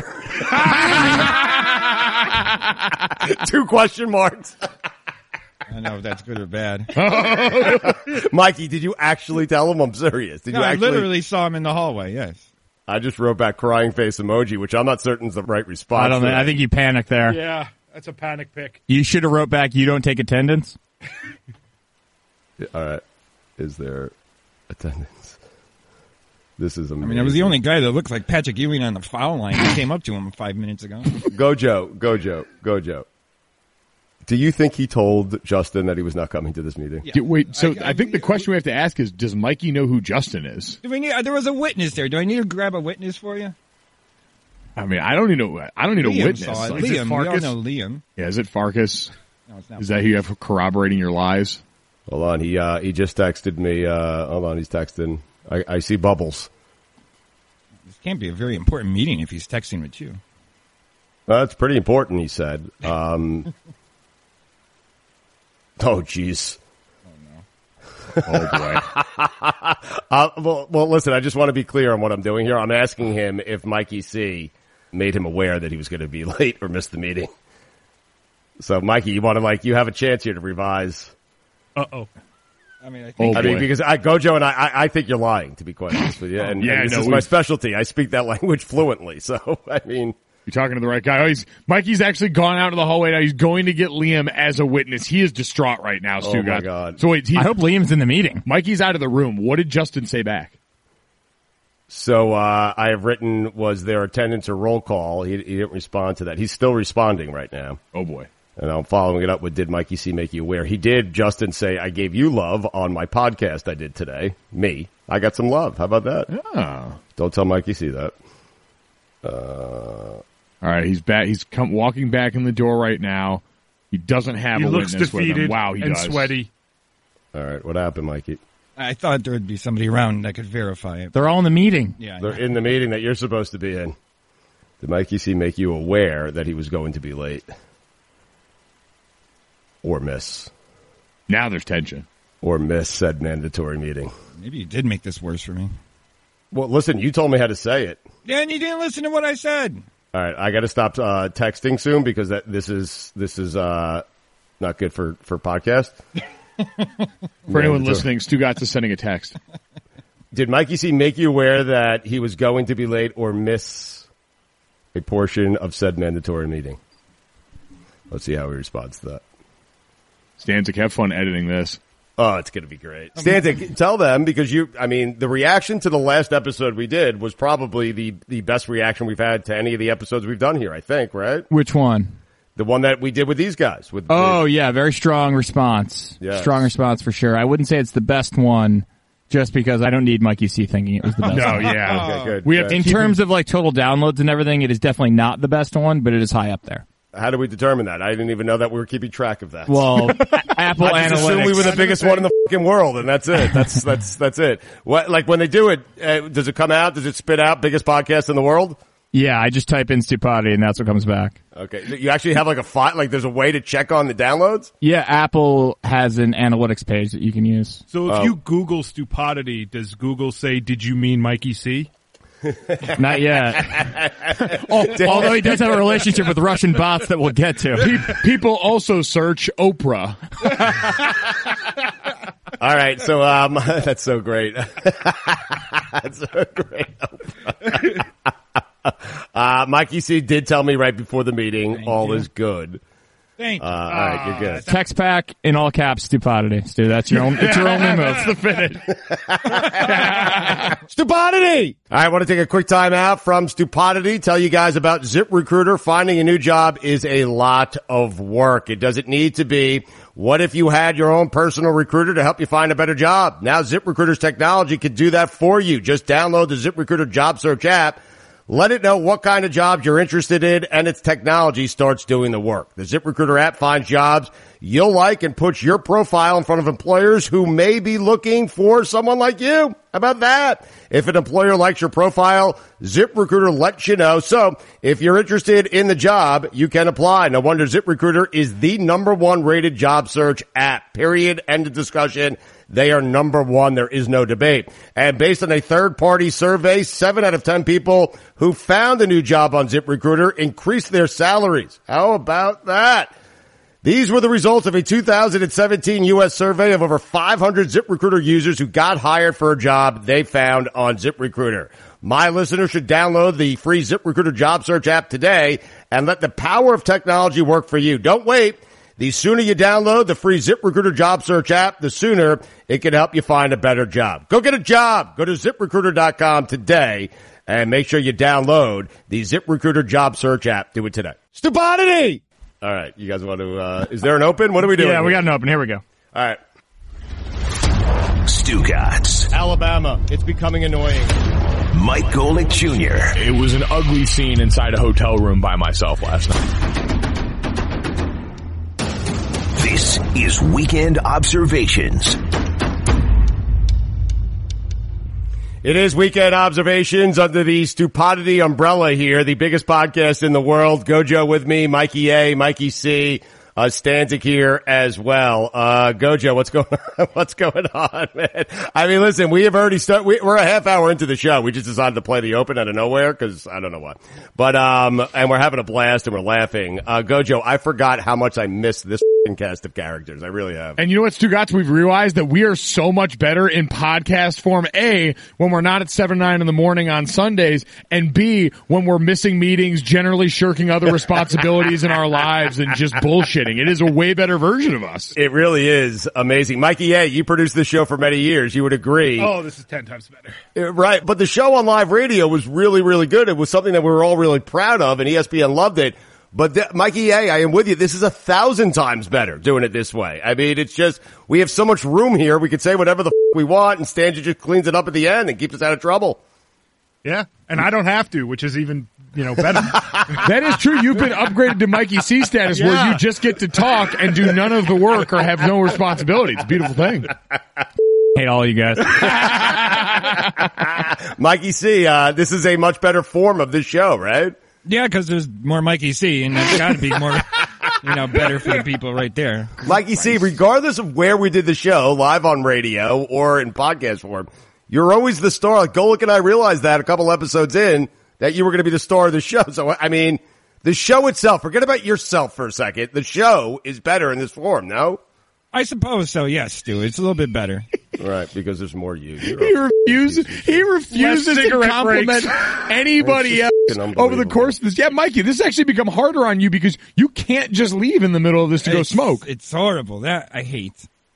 Two question marks. I don't know if that's good or bad. Mikey, did you actually tell him? I'm serious. Did No, you I actually? literally saw him in the hallway, yes. I just wrote back crying face emoji, which I'm not certain is the right response. I don't to know. that. I think you panicked there. Yeah, that's a panic pick. You should have wrote back, you don't take attendance. All right. Is there attendance? This is amazing. I mean, I was the only guy that looked like Patrick Ewing on the foul line. I came up to him five minutes ago. Go Joe. Go Joe. Go Joe. Do you think he told Justin that he was not coming to this meeting? Yeah. Do- Wait, so I- I, I- think the question we have to ask is, does Mikey know who Justin is? Do we need, uh, there was a witness there. Do I need to grab a witness for you? I mean, I don't need a, I don't need a Liam witness. saw it. Like, is it Liam, we all Farkas? know Liam. Yeah, is it Farkas? No, it's not. Is that who you have corroborating your lies? Hold on. He uh, he just texted me. Uh, hold on. He's texting. I, I see bubbles. This can't be a very important meeting if he's texting with you. Well, that's pretty important, he said. Um, oh, jeez. Oh boy. Uh, well, well, listen, I just want to be clear on what I'm doing here. I'm asking him if Mikey C made him aware that he was going to be late or miss the meeting. So, Mikey, you want to, like, you have a chance here to revise. Uh-oh. I mean, I Oh, think I mean, boy. because I, Gojo and I, I, I think you're lying, to be quite honest with you. And, Yeah, and this no, is we- my specialty. I speak that language fluently. So, I mean, You're talking to the right guy. Oh, he's, Mikey's actually gone out to the hallway now. He's going to get Liam as a witness. He is distraught right now, Stu. Oh, my God. So wait, he, I hope Liam's in the meeting. Mikey's out of the room. What did Justin say back? so uh, I have written, was there attendance or roll call? He, he didn't respond to that. He's still responding right now. Oh boy. And I'm following it up with, did Mikey C make you aware? He did, Justin, say, I gave you love on my podcast I did today. Me. I got some love. How about that? Oh. Don't tell Mikey C that. All right, he's back. He's come walking back in the door right now. He doesn't have He a looks witness with him. defeated Wow, he and does. sweaty. All right, what happened, Mikey? I thought there would be somebody around that could verify it. They're all in the meeting. Yeah. They're in the meeting that you're supposed to be in. Did Mikey C make you aware that he was going to be late? Or miss? Now there's tension. Or miss said mandatory meeting? Maybe you did make this worse for me. Well, listen, you told me how to say it. Yeah, and you didn't listen to what I said. All right, I got to stop uh, texting soon because that this is this is uh, not good for for podcast. For anyone Mandatory. listening, Stu got to sending a text. Did Mikey C make you aware that he was going to be late or miss a portion of said mandatory meeting? Let's see how he responds to that. Stanzik, have fun editing this. Oh, it's going to be great. Stanzik, tell them because you, I mean, the reaction to the last episode we did was probably the, the best reaction we've had to any of the episodes we've done here, I think, right? Which one? The one that we did with these guys. With Oh, with- yeah, very strong response. Yes. Strong response for sure. I wouldn't say it's the best one just because I don't need Mikey C thinking it was the best No, one. yeah. Okay, good. We have good. In terms of like total downloads and everything, it is definitely not the best one, but it is high up there. How do we determine that? I didn't even know that we were keeping track of that. Well, Apple I just assumed Analytics. we were the biggest one in the fucking world, and that's it. That's that's that's it. What like when they do it? Uh, does it come out? Does it spit out biggest podcast in the world? Yeah, I just type in Stupidity and that's what comes back. Okay, you actually have like a file. Like there's a way to check on the downloads. Yeah, Apple has an analytics page that you can use. So if Oh. you Google stupidity, does Google say, did you mean Mikey C? Not yet. Oh, although he does have a relationship with Russian bots that we'll get to. People also search Oprah. All right, so um, that's so great. That's so great. uh, Mikey C did tell me right before the meeting, Thank all you. is good. Thank Uh, you. all right, you're good. Text pack in all caps Stupidity. Stu, that's your own, it's your only move. That's the finish. Stupidity! All right, I want to take a quick time out from Stupidity. Tell you guys about ZipRecruiter. Finding a new job is a lot of work. It doesn't need to be. What if you had your own personal recruiter to help you find a better job? Now ZipRecruiter's technology can do that for you. Just download the ZipRecruiter job search app. Let it know what kind of jobs you're interested in, and its technology starts doing the work. The ZipRecruiter app finds jobs you'll like and puts your profile in front of employers who may be looking for someone like you. How about that? If an employer likes your profile, ZipRecruiter lets you know. So if you're interested in the job, you can apply. No wonder ZipRecruiter is the number one rated job search app. Period. End of discussion. They are number one. There is no debate. And based on a third-party survey, seven out of ten people who found a new job on ZipRecruiter increased their salaries. How about that? These were the results of a two thousand seventeen U S survey of over five hundred ZipRecruiter users who got hired for a job they found on ZipRecruiter. My listeners should download the free ZipRecruiter job search app today and let the power of technology work for you. Don't wait. The sooner you download the free ZipRecruiter job search app, the sooner it can help you find a better job. Go get a job. Go to zip recruiter dot com today and make sure you download the ZipRecruiter job search app. Do it today. Stupidity! All right. You guys want to, uh, is there an open? What are we doing? Yeah, we here? got an open. Here we go. All right. Stugotz. Alabama. It's becoming annoying. Mike Golick Junior It was an ugly scene inside a hotel room by myself last night. This is Weekend Observations. It is Weekend Observations under the Stupidity umbrella here, the biggest podcast in the world. Gojo with me, Mikey A, Mikey C, uh, Stanzik here as well. Uh, Gojo, what's going on? What's going on, man? I mean, listen, we have already started, we, we're a half hour into the show. We just decided to play the open out of nowhere because I don't know what. But, um, and we're having a blast and we're laughing. Uh, Gojo, I forgot how much I missed this cast of characters. I really have. And you know what, Stugotz? We've realized that we are so much better in podcast form, A, when we're not at seven, nine in the morning on Sundays, and B, when we're missing meetings, generally shirking other responsibilities in our lives and just bullshitting. It is a way better version of us. It really is amazing. Mikey A, you produced this show for many years. You would agree. Oh, this is ten times better. Uh, Right. But the show on live radio was really, really good. It was something that we were all really proud of, and E S P N loved it. But th- Mikey A, I am with you. This is a thousand times better doing it this way. I mean, it's just, we have so much room here. We could say whatever the f- we want, and Stange just cleans it up at the end and keeps us out of trouble. Yeah, and I don't have to, which is even, you know, better. That is true. You've been upgraded to Mikey C status where Yeah. you just get to talk and do none of the work or have no responsibility. It's a beautiful thing. Hate all you guys. Mikey C, uh, this is a much better form of this show, right? Yeah, because there's more Mikey C, and it's got to be more, you know, better for the people right there. Mikey C, regardless of where we did the show, live on radio or in podcast form, you're always the star. Like Golick and I realized that a couple episodes in, that you were going to be the star of the show. So, I mean, the show itself, forget about yourself for a second. The show is better in this form, no? I suppose so, yes, Stu. It's a little bit better. Right, because there's more you. He refuses, he refuses to cigarette compliment anybody else over the course of this. Yeah, Mikey, this has actually become harder on you because you can't just leave in the middle of this to go It's- smoke. It's horrible. That I hate.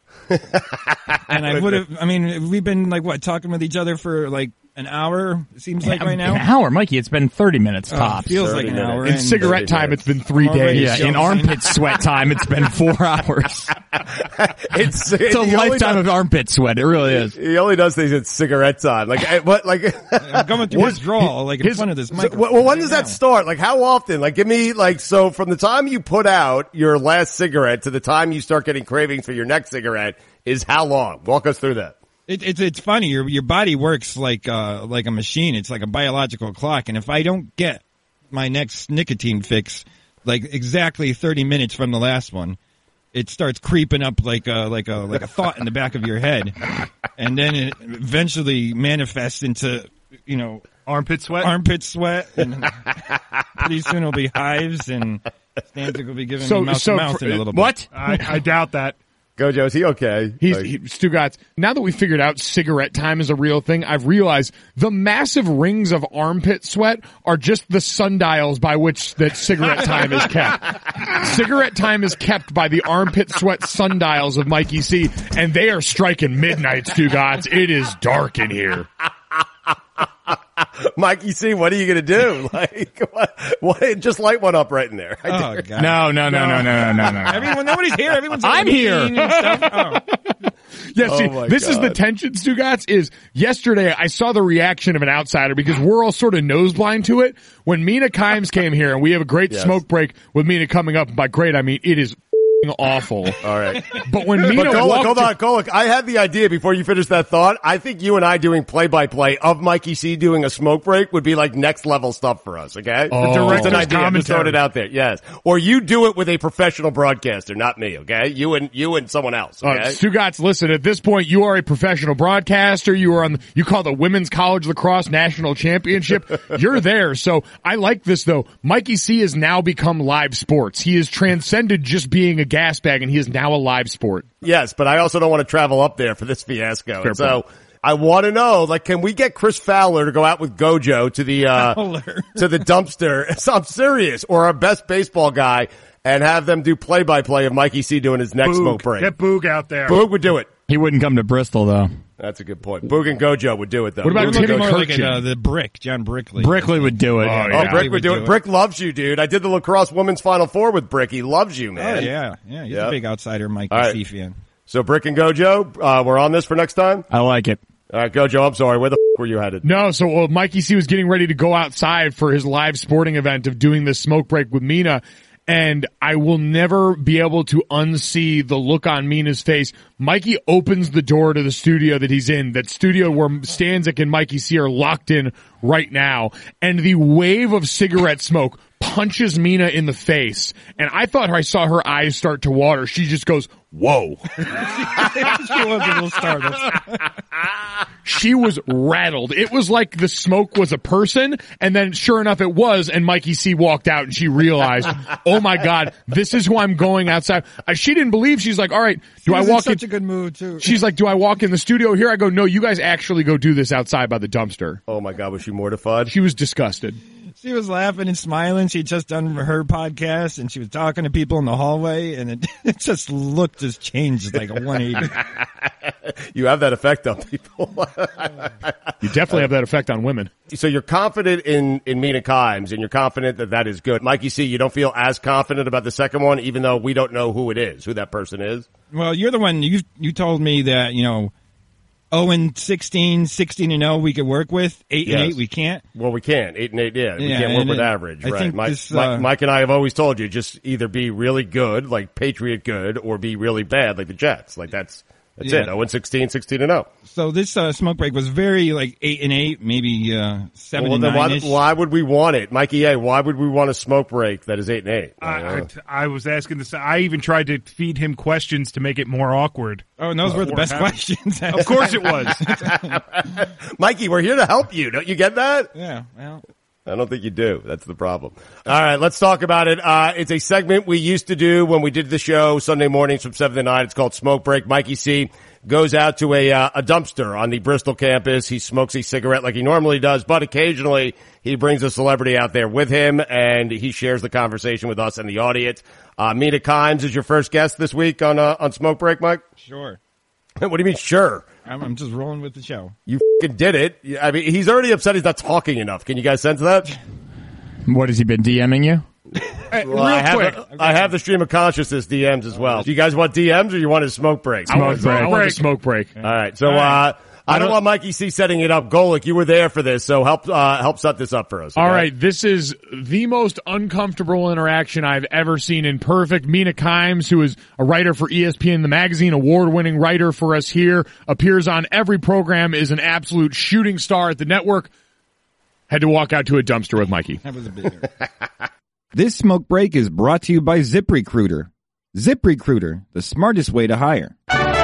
And I would have, I mean, we've been like, what, talking with each other for like an hour, it seems like right now? An hour, Mikey. It's been thirty minutes Oh, tops. it feels like thirty an minutes. hour. In and- cigarette time, it's been three I'm already days. Yeah, in armpit sweat time, it's been four hours. It's, It's a lifetime of armpit sweat. It really is. He only does things at cigarette time. Like, eh, what, like, I'm going through withdrawal, like in his- front of this so, microphone. well, when right does now. that start? Like, how often? Like, give me, like, so from the time you put out your last cigarette to the time you start getting cravings for your next cigarette is how long? Walk us through that. It, it's it's funny. Your your body works like uh like a machine. It's like a biological clock. And if I don't get my next nicotine fix, like exactly thirty minutes from the last one, it starts creeping up like a like a like a thought in the back of your head, and then it eventually manifests into, you know, Armpit sweat? armpit sweat, and pretty soon it'll be hives, and Stanzik will be giving So- me mouth so to mouth for- in a little bit. What? I, I doubt that. Gojo, is he okay? He's, Like, he, Stugotz, now that we figured out cigarette time is a real thing, I've realized the massive rings of armpit sweat are just the sundials by which that cigarette time is kept. Cigarette time is kept by the armpit sweat sundials of Mikey C, and they are striking midnight, Stugotz. It is dark in here. Mikey C, what are you going to do? Like, what, what, just light one up right in there. I Oh God! No, no, no, no, no, no, no, no. Everyone, nobody's here. Everyone's I'm here. eating and stuff. Oh. Yeah, Oh see, my this is the God. tension, Stugotz, is yesterday I saw the reaction of an outsider because we're all sort of nose blind to it. When Mina Kimes came here, and we have a great Yes. smoke break with Mina coming up, and by great I mean it is awful. All right. But when But Mina Golic, walked hold on, Golic. I had the idea before you finished that thought. I think you and I doing play-by-play of Mikey C doing a smoke break would be like next level stuff for us, okay? Oh. Just an Director's idea. I'm just throwing commentary. it out there. Yes. Or you do it with a professional broadcaster, not me, okay? You and, you and someone else, Uh, okay? Stugotz, listen, at this point, you are a professional broadcaster. You are on, the, you call the Women's College Lacrosse National Championship. You're there. So I like this though. Mikey C has now become live sports. He has transcended just being a gas bag and he is now a live sport. Yes, but I also don't want to travel up there for this fiasco. Fair And so point. I want to know, like, can we get Chris Fowler to go out with Gojo to the, uh, Fowler. to the dumpster? I'm serious. Or our best baseball guy and have them do play-by-play of Mikey C doing his next Boog. smoke break. Get Boog out there. Boog would do it. He wouldn't come to Bristol though. That's a good point. Boog and Gojo would do it though. What about Boog Timmy and More Gojo- like a, uh, the Brick, John Brickley. Brickley would do it. Oh, Oh, yeah. Brick He would would do do it. it. Brick loves you, dude. I did the lacrosse women's final four with Brick. He loves you, Oh, man. yeah. Yeah, he's Yeah. a big outsider Mikey All right. C fan. So Brick and Gojo, uh, we're on this for next time? I like it. All right, Gojo, I'm sorry. Where the f- were you headed? No, so well, Mikey C was getting ready to go outside for his live sporting event of doing this smoke break with Mina. And I will never be able to unsee the look on Mina's face. Mikey opens the door to the studio that he's in, that studio where Stanzik and Mikey C are locked in right now. And the wave of cigarette smoke punches Mina in the face. And I thought I saw her eyes start to water. She just goes, whoa. She was a little startled. She was rattled. It was like the smoke was a person, and then sure enough it was, and Mikey C walked out and she realized, oh my God, this is who I'm going outside. Uh, she didn't believe. She's like, all right, do He I was in walk in? such a good mood, too. She's like, do I walk in the studio here? I go, no, you guys actually go do this outside by the dumpster. Oh my God, was she mortified? She was disgusted. She was laughing and smiling. She'd just done her podcast, and she was talking to people in the hallway, and it, it just looked just changed like a one eighty. You have that effect on people. You definitely have that effect on women. So you're confident in, in Mina Kimes, and you're confident that that is good. Mikey C, you don't feel as confident about the second one, even though we don't know who it is, who that person is? Well, you're the one, you you told me that, you know, oh and sixteen, sixteen and oh we could work with, eight and Yes. eight we can't. Well, we can. Eight and eight, yeah. We Yeah, can't work and with it- average, I right? think Mike, this, Mike, uh, Mike and I have always told you, just either be really good, like Patriot good, or be really bad, like the Jets. Like that's, that's Yeah. it. oh and sixteen, sixteen and oh. So this uh, smoke break was very like eight and eight, maybe uh, seven Well, and then why, nine ish. why would we want it? Mikey A, why would we want a smoke break that is eight and eight? I, Uh, I, I was asking this. I even tried to feed him questions to make it more awkward. Oh, and those were the Or best how- questions. Of course it was. Mikey, we're here to help you. Don't you get that? Yeah, well, I don't think you do. That's the problem. All right, let's talk about it. Uh, it's a segment we used to do when we did the show Sunday mornings from seven to nine. It's called Smoke Break. Mikey C goes out to a, uh, a dumpster on the Bristol campus. He smokes a cigarette like he normally does, but occasionally he brings a celebrity out there with him and he shares the conversation with us and the audience. Uh, Mina Kimes is your first guest this week on, uh, on Smoke Break, Mike? sure. What do you mean, sure? I'm, I'm just rolling with the show. You f***ing did it. I mean, he's already upset he's not talking enough. Can you guys sense that? What has he been DMing you? Well, I have, the, I have the stream of consciousness D Ms as well. Do you guys want D Ms or you want a smoke break? I want, break. I want a smoke break. All right. So, uh, I don't want Mikey C setting it up. Golic, you were there for this, so help, uh, help set this up for us. Okay? All right, this is the most uncomfortable interaction I've ever seen in Perfect. Mina Kimes, who is a writer for E S P N The Magazine, award-winning writer for us here, appears on every program, is an absolute shooting star at the network. Had to walk out to a dumpster with Mikey. That was a bit. This smoke break is brought to you by ZipRecruiter. ZipRecruiter, the smartest way to hire.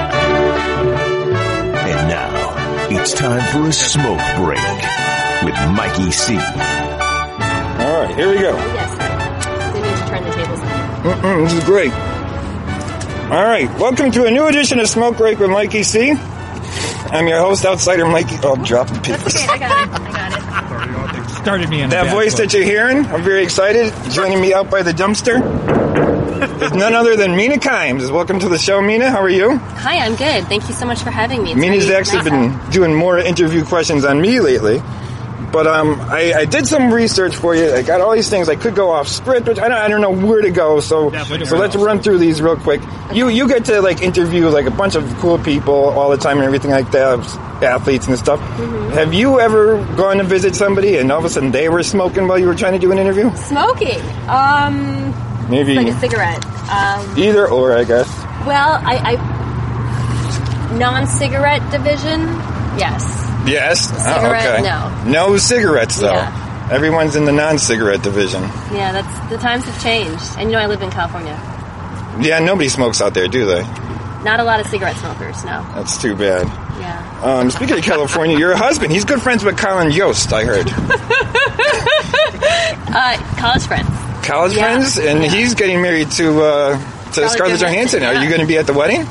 And now, it's time for a smoke break with Mikey C. All right, here we go. Yes. We need to turn the tables on. Mm-mm, this is great. All right, welcome to a new edition of Smoke Break with Mikey C. I'm your host, Outsider Mikey. Oh, I'm dropping papers. That's okay, I got it. I got it. Started me in a That bad voice foot. that you're hearing, I'm very excited. Joining me out by the dumpster is none other than Mina Kimes. Welcome to the show, Mina. How are you? Hi, I'm good. Thank you so much for having me. It's Mina's really actually nice. been doing more interview questions on me lately. But um, I, I did some research for you. I got all these things. I could go off script, which I don't, I don't know where to go. So, so let's run through these real quick. You you get to like interview like a bunch of cool people all the time and everything like that, athletes and stuff. Mm-hmm. Have you ever gone to visit somebody and all of a sudden they were smoking while you were trying to do an interview? Smoking. Um, Maybe like a cigarette. Um, Either or, I guess. well, I, I non-cigarette division, yes. Yes. Oh, Cigarette, okay. no. No cigarettes, though. Yeah. Everyone's in the non-cigarette division. Yeah, that's the times have changed. And you know, I live in California. Yeah, nobody smokes out there, do they? Not a lot of cigarette smokers, no. That's too bad. Yeah. Um, speaking of California, your husband, he's good friends with Colin Yost, I heard. uh, college friends. College Yeah. friends? And Yeah. he's getting married to, uh, to Scarlett Scarlett Johansson. Johansson, Are yeah. you going to be at the wedding?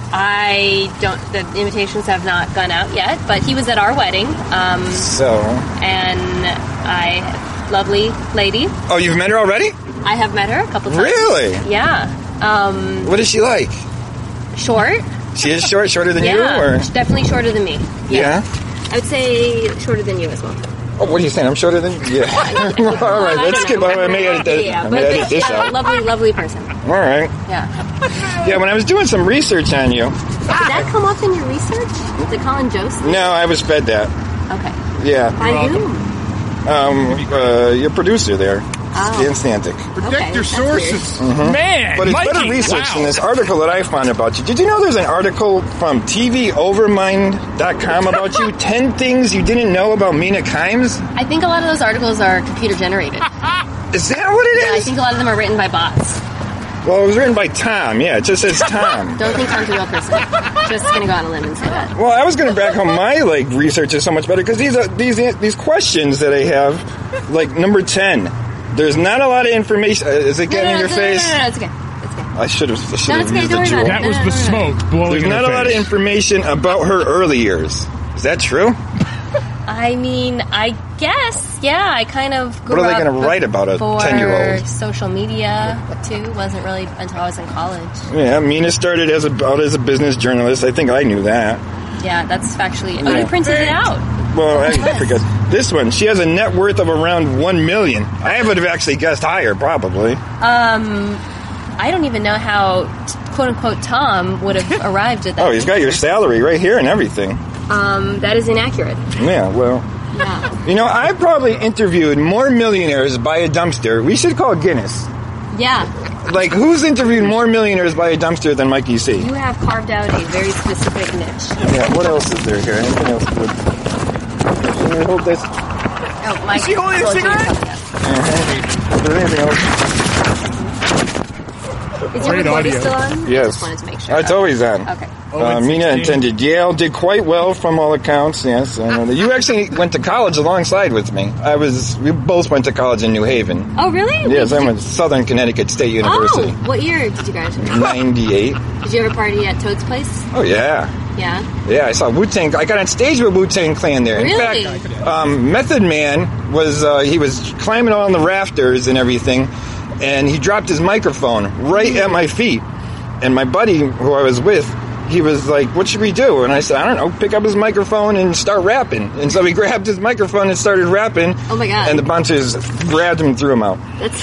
I don't, the invitations have not gone out yet, but he was at our wedding. Um, So. and I, lovely lady. Oh, you've met her already? I have met her a couple times. Really? Yeah. Um, What is she like? short. She is short, shorter than yeah. you? Or? Definitely shorter than me. Yeah? I would say shorter than you as well. Oh, what are you saying? I'm shorter than you? Yeah. All right, I let's don't skip. know. I may edit this, Yeah, I but, may edit but this yeah, out. lovely, lovely person. All right. Yeah. Yeah, when I was doing some research on you. Did that come up in your research? The Colin Jost? No, I was fed that. Okay. Yeah. By whom? Um, uh, your producer there, Oh. Stan Stantic. Protect Okay, your that's sources. Mhm. Man, But it's Mikey, better research wow. than this article that I found about you. Did you know there's an article from T V Overmind dot com about you? ten things you didn't know about Mina Kimes? I think a lot of those articles are computer generated. Is that what it Yeah, I is? think a lot of them are written by bots. Well, it was written by Tom. Yeah, it just says Tom. Don't think Tom's a real person. Just gonna go on a limb and say that. Well, I was going to back home my like research is so much better because these are these these questions that I have, like number ten. There's not a lot of information. Uh, is it No, getting no, in your no, face? No, no, no, it's okay. It's okay. I should have. I should No, have it's okay. used Don't the worry about jewel. it. That was No, the no, no, no. smoke blowing There's in not her a lot of face. information about her early years. Is that true? I mean, I guess, yeah, I kind of grew What are they up gonna write about a before ten-year-old? social media, too. Wasn't really until I was in college. Yeah, Mina started as a, out as a business journalist. I think I knew that. Yeah, that's factually... Oh, Yeah. you printed it out. Well, I, I Yes. forget. This one, she has a net worth of around one million. I would have actually guessed higher, probably. Um, I don't even know how, t- quote-unquote, Tom would have arrived at that. Oh, he's got your salary right here and everything. Um, that is inaccurate. Yeah, well, Yeah. you know, I probably interviewed more millionaires by a dumpster. We should call Guinness. Yeah. Like, who's interviewed more millionaires by a dumpster than Mikey C? You have carved out a very specific niche. Yeah, what else is there here? Anything else good? Can you hold this? Oh, Mike. Is he holding a told you to cigarette? come here. Uh-huh. Is there anything else? Is your Great recording audio. still on? Yes. Just wanted to make sure. Oh, it's always on. Okay. Uh, Mina attended Yale, did quite well from all accounts. Yes, I know that. You actually went to college alongside with me. I was. We both went to college in New Haven. Oh, really? Yes, Wait, I did went to Southern Connecticut State University. Oh, what year did you graduate? Ninety-eight. Did you ever party at Toad's place? Oh yeah, Yeah. yeah. I saw Wu Tang. I got on stage with Wu Tang Clan there. Really? In fact, um, Method Man was. Uh, he was climbing on the rafters and everything, and he dropped his microphone right at my feet. And my buddy, who I was with, he was like, "What should we do?" And I said, "I don't know. Pick up his microphone and start rapping." And so he grabbed his microphone and started rapping. Oh my God. And the bouncers grabbed him and threw him out. That's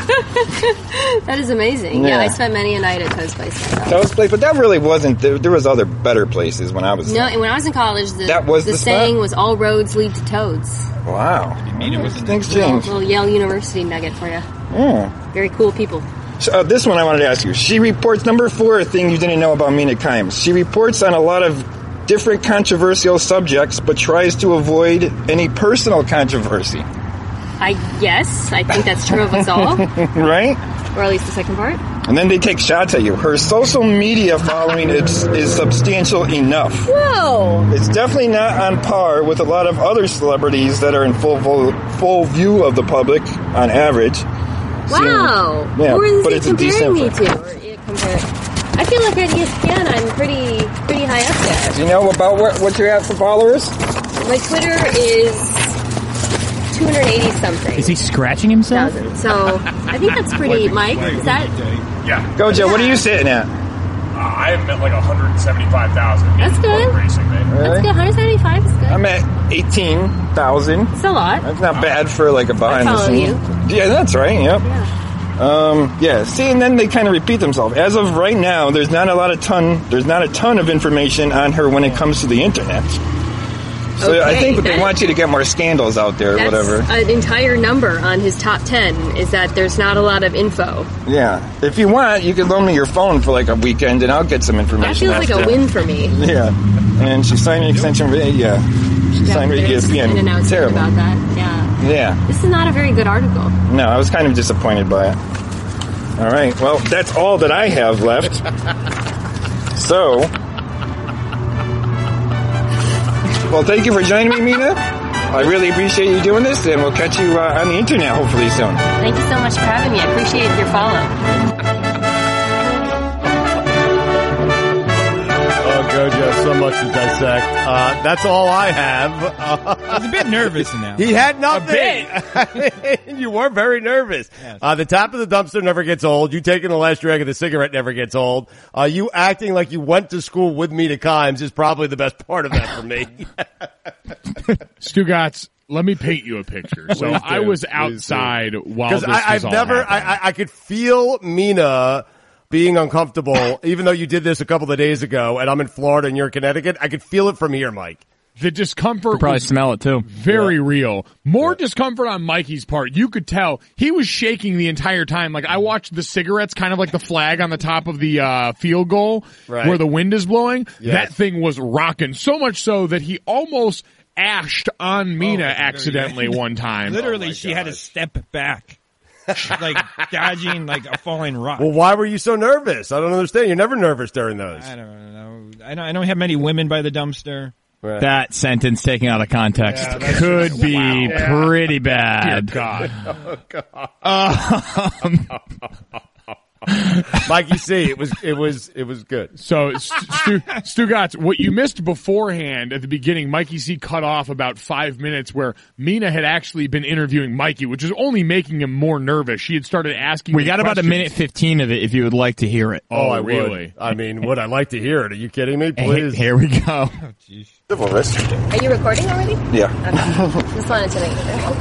that is amazing. Yeah. Yeah. I spent many a night at Toad's place myself. That was place, but that really wasn't. There, there was other better places when I was. No, and when I was in college, the, That was the, the saying spot? was all roads lead to Toad's. Wow. Things Little, changed. little Yale University nugget for you. Yeah. Very cool people. So, uh, this one I wanted to ask you. She reports, number four, a thing you didn't know about Mina Kimes. She reports on a lot of different controversial subjects, but tries to avoid any personal controversy. I yes, I think that's true of us all, Right? or at least the second part. And then they take shots at you. Her social media following is, is substantial enough. Whoa! It's definitely not on par with a lot of other celebrities that are in full full, full view of the public on average. Wow! Yeah, Who is but he it's a comparing decent me thing. to? Or it compared? I feel like at E S P N I'm pretty pretty high up there. Do you know about what, what you're at for followers? My Twitter is two hundred eighty something. Is he scratching himself? thousand. So I think that's pretty. Mike, is that? Yeah. Go, Joe. What are you sitting at? Uh, I am at like one hundred seventy-five thousand. That's good. Racing, man. Really? That's good. one hundred seventy-five is good. I'm at eighteen thousand. It's a lot. That's not bad for like a behind the follow scenes. Yeah, that's right. Yep. Yeah. Um, yeah. See, and then they kind of repeat themselves. As of right now, there's not a lot of ton. There's not a ton of information on her when it comes to the internet. So Okay, I think they that- want you to get more scandals out there or That's whatever. an entire number on his top ten, is that there's not a lot of info. Yeah. If you want, you can loan me your phone for like a weekend and I'll get some information. That feels like a after. win for me. Yeah. And she signed an extension. Yeah. She Yeah, signed with E S there's P N. an announcement Terrible. about that. Yeah. Yeah. This is not a very good article. No, I was kind of disappointed by it. All right. Well, that's all that I have left. So, well, thank you for joining me, Mina. I really appreciate you doing this, and we'll catch you uh, on the internet hopefully soon. Thank you so much for having me. I appreciate your follow. Oh, Gojo, so much to dissect. Uh, that's all I have. Uh, I was a bit nervous now. He had nothing. You were very nervous. Yes. Uh, the top of the dumpster never gets old. You taking the last drag of the cigarette never gets old. Uh, you acting like you went to school with me to Kimes is probably the best part of that for me. Stugotz, let me paint you a picture. So Please do. I was Please outside while this Because was I've all never, happening. I, I, I could feel Mina being uncomfortable, even though you did this a couple of days ago, and I'm in Florida and you're in Connecticut. I could feel it from here, Mike. The discomfort You probably was smell it too. very real. More discomfort on Mikey's part. You could tell he was shaking the entire time. Like I watched the cigarettes, kind of like the flag on the top of the uh, field goal Right. where the wind is blowing. Yes. That thing was rocking so much so that he almost ashed on Mina accidentally one time. Literally, she had to step back, like dodging like a falling rock. Well, why were you so nervous? I don't understand. You're never nervous during those. I don't know. I don't, I don't have many women by the dumpster. Right. That sentence taken out of context Yeah, that's could just- be wow. pretty Dear bad. God. Um, Mikey C, it was, it was, it was good. So, Stu, Stugotz, what you missed beforehand at the beginning, Mikey C cut off about five minutes where Mina had actually been interviewing Mikey, which is only making him more nervous. She had started asking we him got about a questions. minute fifteen of it if you would like to hear it. Oh, I really? would. I mean, would I like to hear it? Are you kidding me? Hey, Please. here we go. Chivalrous. Are you recording already? Yeah. Okay. Just wanted to make sure.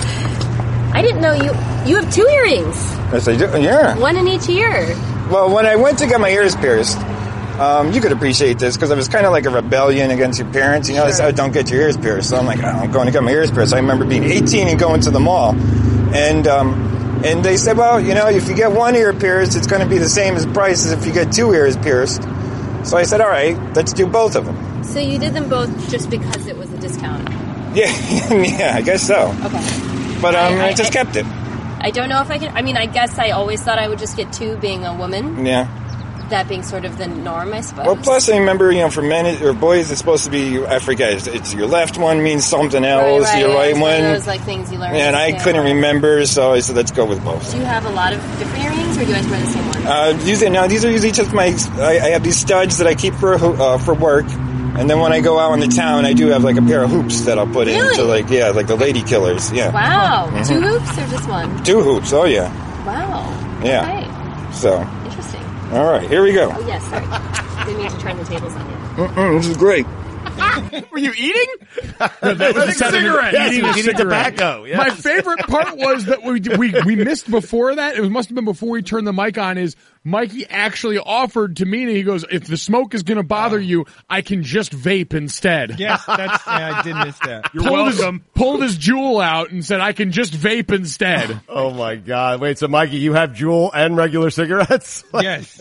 I didn't know you. You have two earrings. Yes, I do. Yeah. One in each ear. Well, when I went to get my ears pierced, um, you could appreciate this because it was kind of like a rebellion against your parents. You know, they said, oh, don't get your ears pierced. So I'm like, oh, I'm going to get my ears pierced. I remember being eighteen and going to the mall. And, um, and they said, well, you know, if you get one ear pierced, it's going to be the same as price as if you get two ears pierced. So I said, all right, let's do both of them. So you did them both just because it was a discount. Yeah, yeah, I guess so. Okay. But um, I- I, just I- kept it. I don't know if I can. I mean, I guess I always thought I would just get two, being a woman. Yeah. That being sort of the norm, I suppose. Well, plus I remember, you know, for men or boys, it's supposed to be, I forget, it's, it's your left one means something else, right, right. your right It's one one. of those like things you learn. And I Yeah. couldn't remember, so I said, let's go with both. Do you have a lot of different earrings, or do you guys wear the same one? Uh, usually, now these are usually just my, I, I have these studs that I keep for, uh, for work. And then when I go out in the town, I do have like a pair of hoops that I'll put Really? into like, yeah, like the lady killers. Yeah. Wow, Mhm. two hoops or just one? Two hoops. Oh yeah. Wow. Yeah. Okay. So, Interesting. all right, here we go. Oh yes, sorry. Didn't mean to turn the tables on you. Uh-uh, this is great. Were you eating? That was a cigarette. Yes, Eating he a was eating cigarette. tobacco, yes. My favorite part was that we, we we missed before that. It must have been before we turned the mic on. Is Mikey actually offered to Mina? He goes, "If the smoke is going to bother you, I can just vape instead." Yes, that's, yeah, I did miss that. You're pulled welcome. His, pulled his jewel out and said, "I can just vape instead." Oh my God! Wait, so Mikey, you have Juul and regular cigarettes? Yes.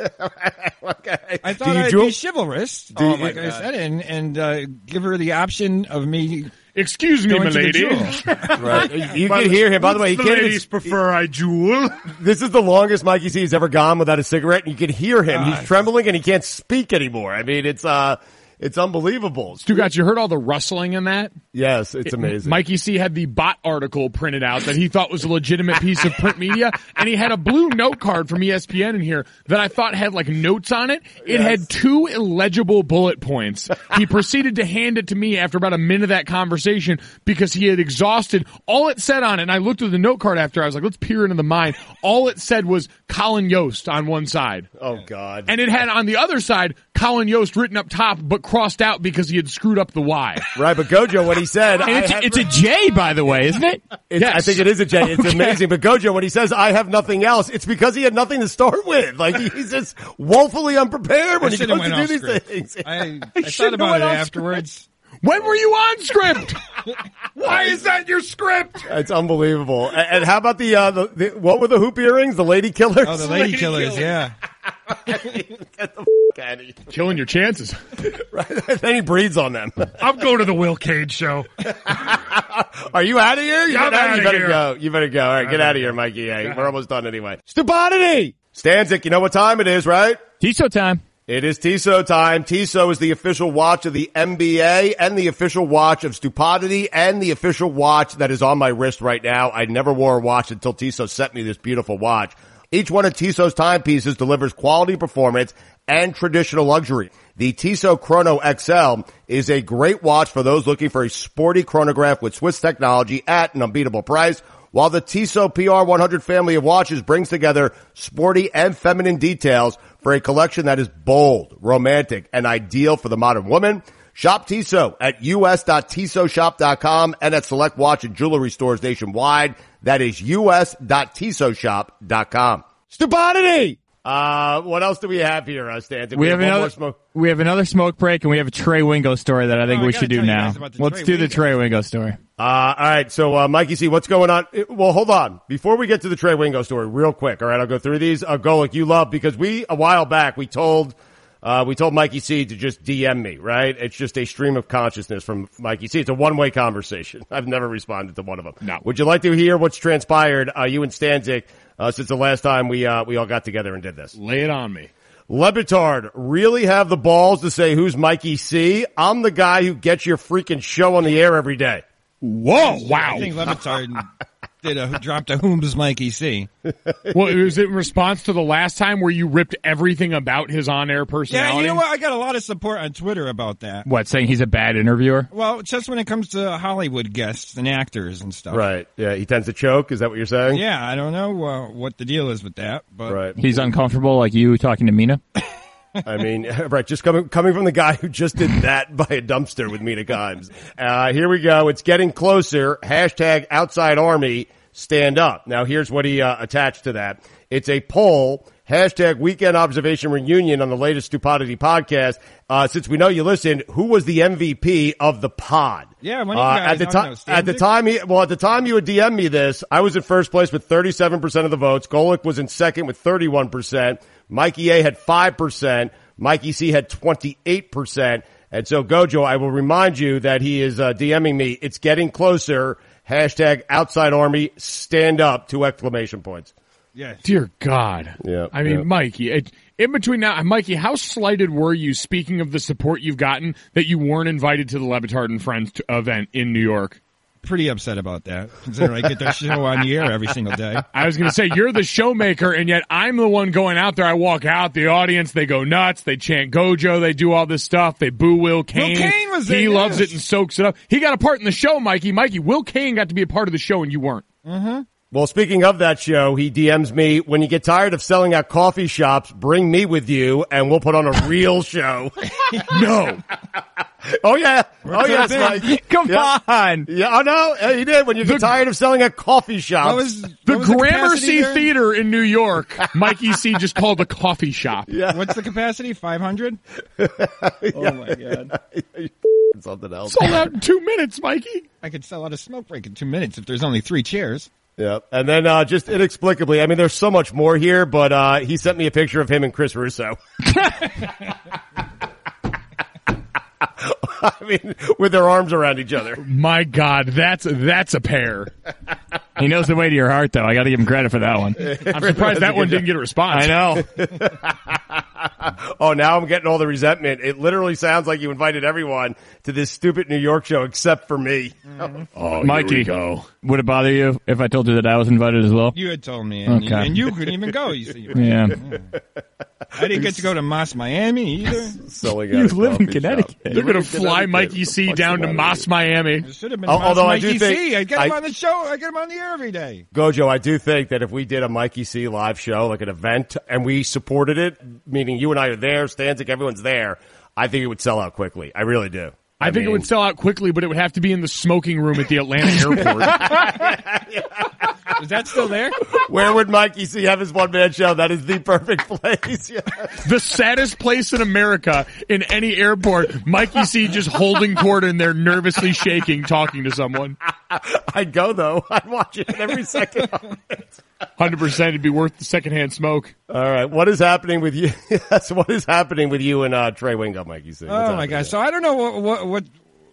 Okay. I Do thought you I'd Juul? be chivalrous, Do uh, you- like I said, and, and uh, give her the option of me. Excuse me, going to the milady. jewel. Right. You can hear him. By the way, he the can't even ladies prefer I jewel. This is the longest Mikey C has ever gone without a cigarette, and you can hear him. He's God. trembling, and he can't speak anymore. I mean, it's uh, it's unbelievable. Stugotz, you heard all the rustling in that? Yes, it's amazing. Mikey C had the bot article printed out that he thought was a legitimate piece of print media, and he had a blue note card from E S P N in here that I thought had like notes on it. It Yes. had two illegible bullet points. He proceeded to hand it to me after about a minute of that conversation because he had exhausted all it said on it. And I looked at the note card after. I was like, let's peer into the mind. All it said was Colin Yost on one side. Oh God! And it had on the other side Colin Yost written up top but crossed out because he had screwed up the Y. Right, but Gojo, what he said, And I it's, have- it's a J, by the way, isn't it? It's, Yes. I think it is a J. It's Okay. amazing. But Gojo, when he says, I have nothing else, it's because he had nothing to start with. Like, he's just woefully unprepared when I he should have goes went to do off these script. things. I, I shouldn't thought have about went it off afterwards. When were you on script? Why is that your script? It's unbelievable. And, and how about the, uh, the, the, what were the hoop earrings? The lady killers? Oh, the lady, lady killers, killers, yeah. Get the f*** out of here. Killing your chances. Right. Then he breathes on them. I'm going to the Will Cage show. Are you out of here? You, I'm better, out you of better here. go. You better go. All right, I'm get out of here, here. Mikey. Hey, we're almost done anyway. Stupidity! Stanzik, you know what time it is, right? Tiso time. It is Tiso time. Tiso is the official watch of the N B A and the official watch of Stupidity and the official watch that is on my wrist right now. I never wore a watch until Tiso sent me this beautiful watch. Each one of Tiso's timepieces delivers quality performance and traditional luxury. The Tissot Chrono X L is a great watch for those looking for a sporty chronograph with Swiss technology at an unbeatable price, while the Tissot P R one hundred family of watches brings together sporty and feminine details for a collection that is bold, romantic, and ideal for the modern woman. Shop Tissot at u s dot tissot shop dot com and at select watch and jewelry stores nationwide. That is u s dot tissot shop dot com. Stupidity! Uh, what else do we have here, uh, Stanton? We, we have, have another smoke. We have another smoke break, and we have a Trey Wingo story that I think Oh, we I should do gotta tell you now. guys about the Let's Trey do the Wingo. Trey Wingo story. Uh, all right. So, uh, Mikey C, what's going on? It- Well, hold on. Before we get to the Trey Wingo story, real quick. All right. I'll go through these. Uh, Golick, you love, because we, a while back, we told, uh, we told Mikey C to just D M me, right? It's just a stream of consciousness from Mikey C. It's a one-way conversation. I've never responded to one of them. No. Would you like to hear what's transpired, uh, you and Stanzik, uh, since the last time we, uh, we all got together and did this? Lay it on me. Lebitard really have the balls to say who's Mikey C? I'm the guy who gets your freaking show on the air every day. Whoa! Wow. I think Levitard did a dropped a Whom's Mikey C. Well, was it in response to the last time where you ripped everything about his on-air personality? Yeah, you know what? I got a lot of support on Twitter about that. What, saying he's a bad interviewer? Well, just when it comes to Hollywood guests and actors and stuff. Right. Yeah. He tends to choke. Is that what you're saying? Yeah, I don't know uh, what the deal is with that, but Right. He's uncomfortable like you talking to Mina? I mean, right, just coming coming from the guy who just did that by a dumpster with Mina Kimes. Uh, here we go. It's getting closer. Hashtag outside army, stand up. Now, here's what he uh, attached to that. It's a poll. Hashtag weekend observation reunion on the latest Stupidity podcast. Uh, since we know you listen, who was the M V P of the pod? Yeah, one of you Uh, guys at the on time, those at the Stanzik? time, he, well, at the time you would D M me this, I was in first place with thirty-seven percent of the votes. Golick was in second with thirty-one percent. Mikey A had five percent. Mikey C had twenty-eight percent. And so, Gojo, I will remind you that he is uh, DMing me. It's getting closer. Hashtag outside army, stand up, two exclamation points. yes. Dear God. Yeah, I mean, yeah. Mikey, it, in between now, Mikey, how slighted were you, speaking of the support you've gotten, that you weren't invited to the Lebitard and Friends t- event in New York? Pretty upset about that, considering I get that show on the air every single day. I was going to say, you're the showmaker, and yet I'm the one going out there. I walk out, the audience, they go nuts, they chant Gojo, they do all this stuff, they boo Will Kane. Will Kane was He there, loves yes. it and soaks it up. He got a part in the show, Mikey. Mikey, Will Kane got to be a part of the show, and you weren't. Well, speaking of that show, he D Ms me, when you get tired of selling out coffee shops, bring me with you and we'll put on a real show. No. Oh yeah. Oh yes, Mike. Come Yeah. on! Yeah, oh no, uh, he did. When you get tired of selling at coffee shops. What was, The what was capacity Gramercy there? Theater in New York, Mikey C just called a coffee shop. Yeah. What's the capacity? five hundred? Oh my God. Something else. Sold out in two minutes, Mikey. I could sell out a smoke break in two minutes if there's only three chairs. Yeah. And then, uh, just inexplicably, I mean, there's so much more here, but, uh, he sent me a picture of him and Chris Russo. I mean, with their arms around each other. My God, that's that's a pair. He knows the way to your heart, though. I got to give him credit for that one. I'm surprised that one didn't get a response. I know. Oh, now I'm getting all the resentment. It literally sounds like you invited everyone to this stupid New York show except for me. Oh, Mikey, would it bother you if I told you that I was invited as well? You had told me, and, Okay. and you couldn't even go. You see, Yeah. I didn't get to go to Moss, Miami either. Selling You out a live in coffee Connecticut. shop. They're going to fly Connecticut. Mikey C What's down the to matter Moss, with Miami. It should have been Oh, Moss although I Mikey do think- C. I get him I- on the show. I get him on the air every day. Gojo, I do think that if we did a Mikey C live show, like an event, and we supported it, meaning you and I are there, Stanzik, everyone's there, I think it would sell out quickly. I really do. I, I think mean, it would sell out quickly, but it would have to be in the smoking room at the Atlanta airport. Is that still there? Where would Mikey C have his one-man show? That is the perfect place. Yeah. The saddest place in America in any airport, Mikey C just holding court in there, nervously shaking, talking to someone. I'd go, though. I'd watch it every second of it. one hundred percent it'd be worth the secondhand smoke. All right. What is happening with you? Yes, what is happening with you and uh, Trey Wingo, Mikey C? What's oh, my gosh. So I don't know what, what, what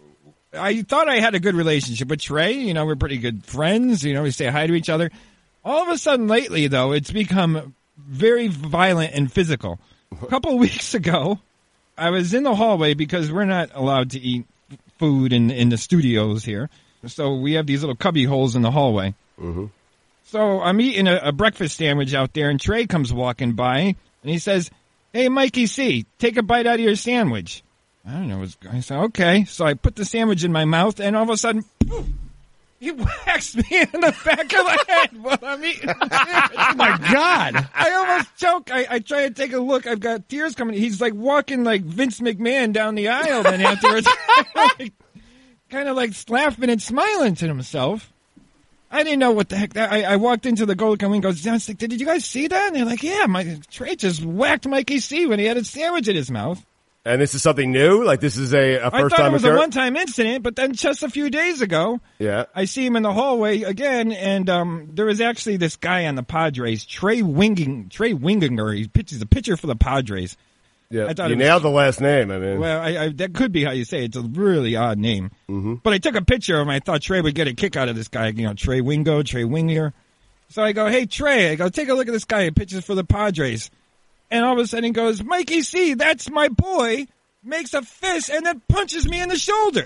I thought I had a good relationship with Trey. You know, we're pretty good friends. You know, we say hi to each other. All of a sudden lately, though, it's become very violent and physical. A couple of weeks ago, I was in the hallway because we're not allowed to eat food in, in the studios here. So we have these little cubby holes in the hallway. Mm-hmm. So I'm eating a, a breakfast sandwich out there, and Trey comes walking by, and he says, "Hey, Mikey C, take a bite out of your sandwich." I don't know what's going on. I said, okay. So I put the sandwich in my mouth, and all of a sudden, poof, he whacks me in the back of the head while I'm eating the sandwich. Oh, my God. I almost choke. I, I try to take a look. I've got tears coming. He's like walking like Vince McMahon down the aisle, then afterwards, like, kind of like laughing and smiling to himself. I didn't know what the heck that. I, I walked into the Gold Coin Wingo. I was like, did you guys see that? And they're like, yeah, my Trey just whacked Mikey C when he had a sandwich in his mouth. And this is something new? Like this is a, a first time I thought it was occur- a one-time incident, but then just a few days ago, yeah, I see him in the hallway again, and um, there was actually this guy on the Padres, Trey Winging, Trey Winginger. He pitches a pitcher for the Padres. Yeah, I thought you it was, nailed the last name. I mean, well, I, I, that could be how you say it. It's a really odd name. Mm-hmm. But I took a picture of him. I thought Trey would get a kick out of this guy. You know, Trey Wingo, Trey Winginger. So I go, hey Trey, I go, take a look at this guy who pitches for the Padres, and all of a sudden he goes, Mikey C, that's my boy. Makes a fist and then punches me in the shoulder.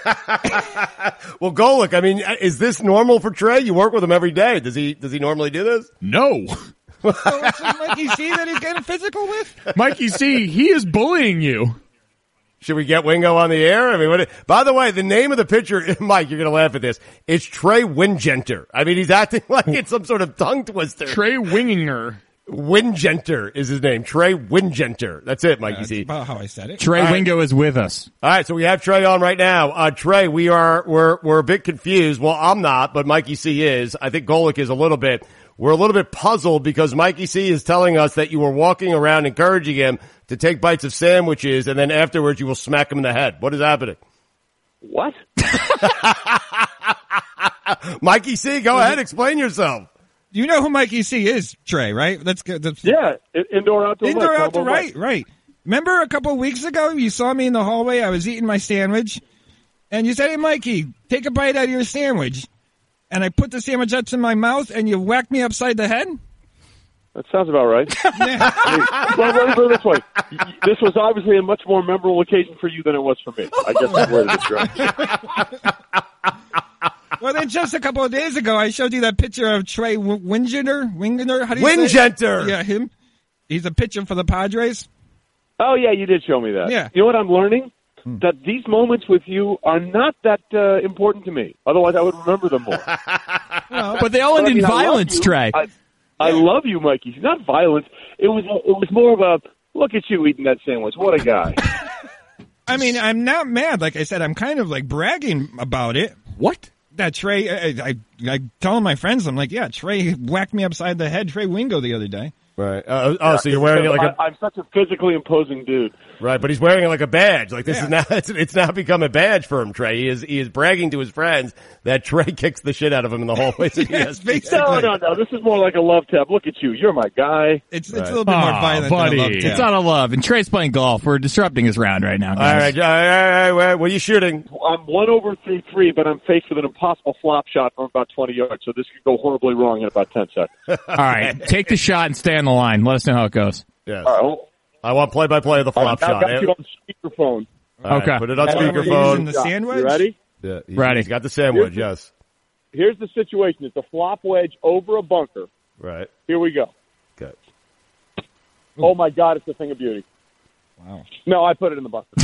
Well, Golic, I mean, is this normal for Trey? You work with him every day. Does he does he normally do this? No. So it's like Mikey C that he's getting physical with? Mikey C, he is bullying you. Should we get Wingo on the air? I mean, what? By the way, the name of the pitcher, Mike, you're going to laugh at this. It's Trey Wingenter. I mean, he's acting like it's some sort of tongue twister. Trey Winginger. Wingenter is his name. Trey Wingenter. That's it, Mikey Yeah, C. that's about how I said it. Trey All right. Wingo is with us. All right, so we have Trey on right now. Uh, Trey, we are, we're, we're a bit confused. Well, I'm not, but Mikey C is. I think Golic is a little bit. We're a little bit puzzled because Mikey C is telling us that you were walking around encouraging him to take bites of sandwiches and then afterwards you will smack him in the head. What is happening? What? Mikey C, go ahead, explain yourself. You know who Mikey C is, Trey, right? Let's get the Yeah, indoor, outdoor. Indoor, life, outdoor, right, life. right. Remember a couple of weeks ago, you saw me in the hallway, I was eating my sandwich, and you said, hey, Mikey, take a bite out of your sandwich. And I put the sandwich up in my mouth, and you whacked me upside the head? That sounds about right. I mean, well, let me put it this way. This was obviously a much more memorable occasion for you than it was for me. I guess that's where it is, Well, then just a couple of days ago, I showed you that picture of Trey Wingenter. Wingenter? How do you say it? Wingenter. Yeah, him. He's a pitcher for the Padres. Oh, yeah, you did show me that. Yeah. You know what I'm learning? That these moments with you are not that uh, important to me. Otherwise, I would remember them more. Well, but they all end I mean, in I love violence, you. Trey. I, I love you, Mikey. It's not violence. It was it was more of a, look at you eating that sandwich. What a guy. I mean, I'm not mad. Like I said, I'm kind of like bragging about it. What? That Trey, I, I, I tell my friends, I'm like, yeah, Trey whacked me upside the head, Trey Wingo, the other day. Right. Uh, oh, so you're wearing it like a... I, I'm such a physically imposing dude. Right, but he's wearing it like a badge. Like this Yeah. is now, it's, it's now become a badge for him, Trey. He is, he is bragging to his friends that Trey kicks the shit out of him in the hallways of Yes, E S P N. basically. No, no, no. This is more like a love tap. Look at you. You're my guy. It's, Right. it's a little bit more Aw, violent buddy. than a love It's tap. not a love. And Trey's playing golf. We're disrupting his round right now, All guys. right, all right, all right, what are you shooting? I'm one over through three, but I'm faced with an impossible flop shot from about twenty yards, so this could go horribly wrong in about ten seconds. All right. Take the shot and stay on the line. Let us know how it goes. Yes. All right, well, I want play-by-play of the flop I've shot. got you on speakerphone. All right, Okay. put it on And we're Using speakerphone. the sandwich? You ready? Yeah, he's, Ready. He's got the sandwich, yes. Here's the situation. It's a flop wedge over a bunker. Right. Here we go. Okay. Oh, my God, it's a thing of beauty. Wow. No, I put it in the bunker.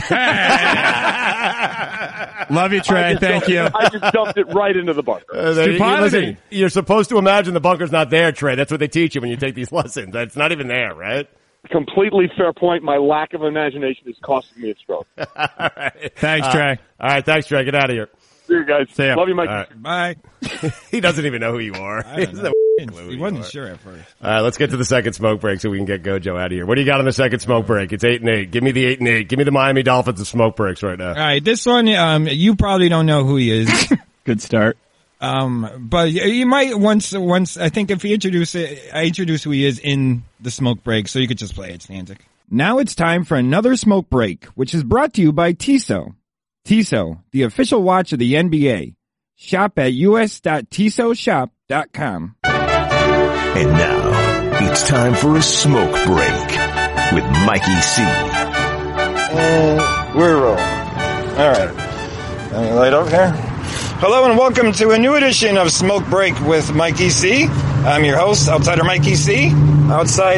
Love you, Trey. Thank you. I just dumped it right into the bunker. Uh, there- you- Stupidity. listen, you're supposed to imagine the bunker's not there, Trey. That's what they teach you when you take these lessons. It's not even there, right? completely fair point. My lack of imagination is costing me a stroke. All right. Thanks, Trey. Uh, all right, thanks, Trey. Get out of here. See you guys. See ya. Love you, Mike. Right. Bye. He doesn't even know who you are. I don't He know. doesn't know who He you wasn't are. sure at first. All right, let's get to the second smoke break so we can get Gojo out of here. What do you got on the second smoke break? It's eight and eight. Give me the eight and eight. Give me the Miami Dolphins of smoke breaks right now. All right, this one, um, you probably don't know who he is. Good start. Um, but you- you might once, once, I think if you introduce it, I introduce who he is in the smoke break, so you could just play it, Stanzik. Now it's time for another smoke break, which is brought to you by Tiso. Tiso, the official watch of the N B A. Shop at u s dot tiso shop dot com. And now, it's time for a smoke break with Mikey C. And we're rolling. All right. Let me light up here. Hello and welcome to a new edition of Smoke Break with Mikey C. I'm your host, Outsider Mikey C. Outside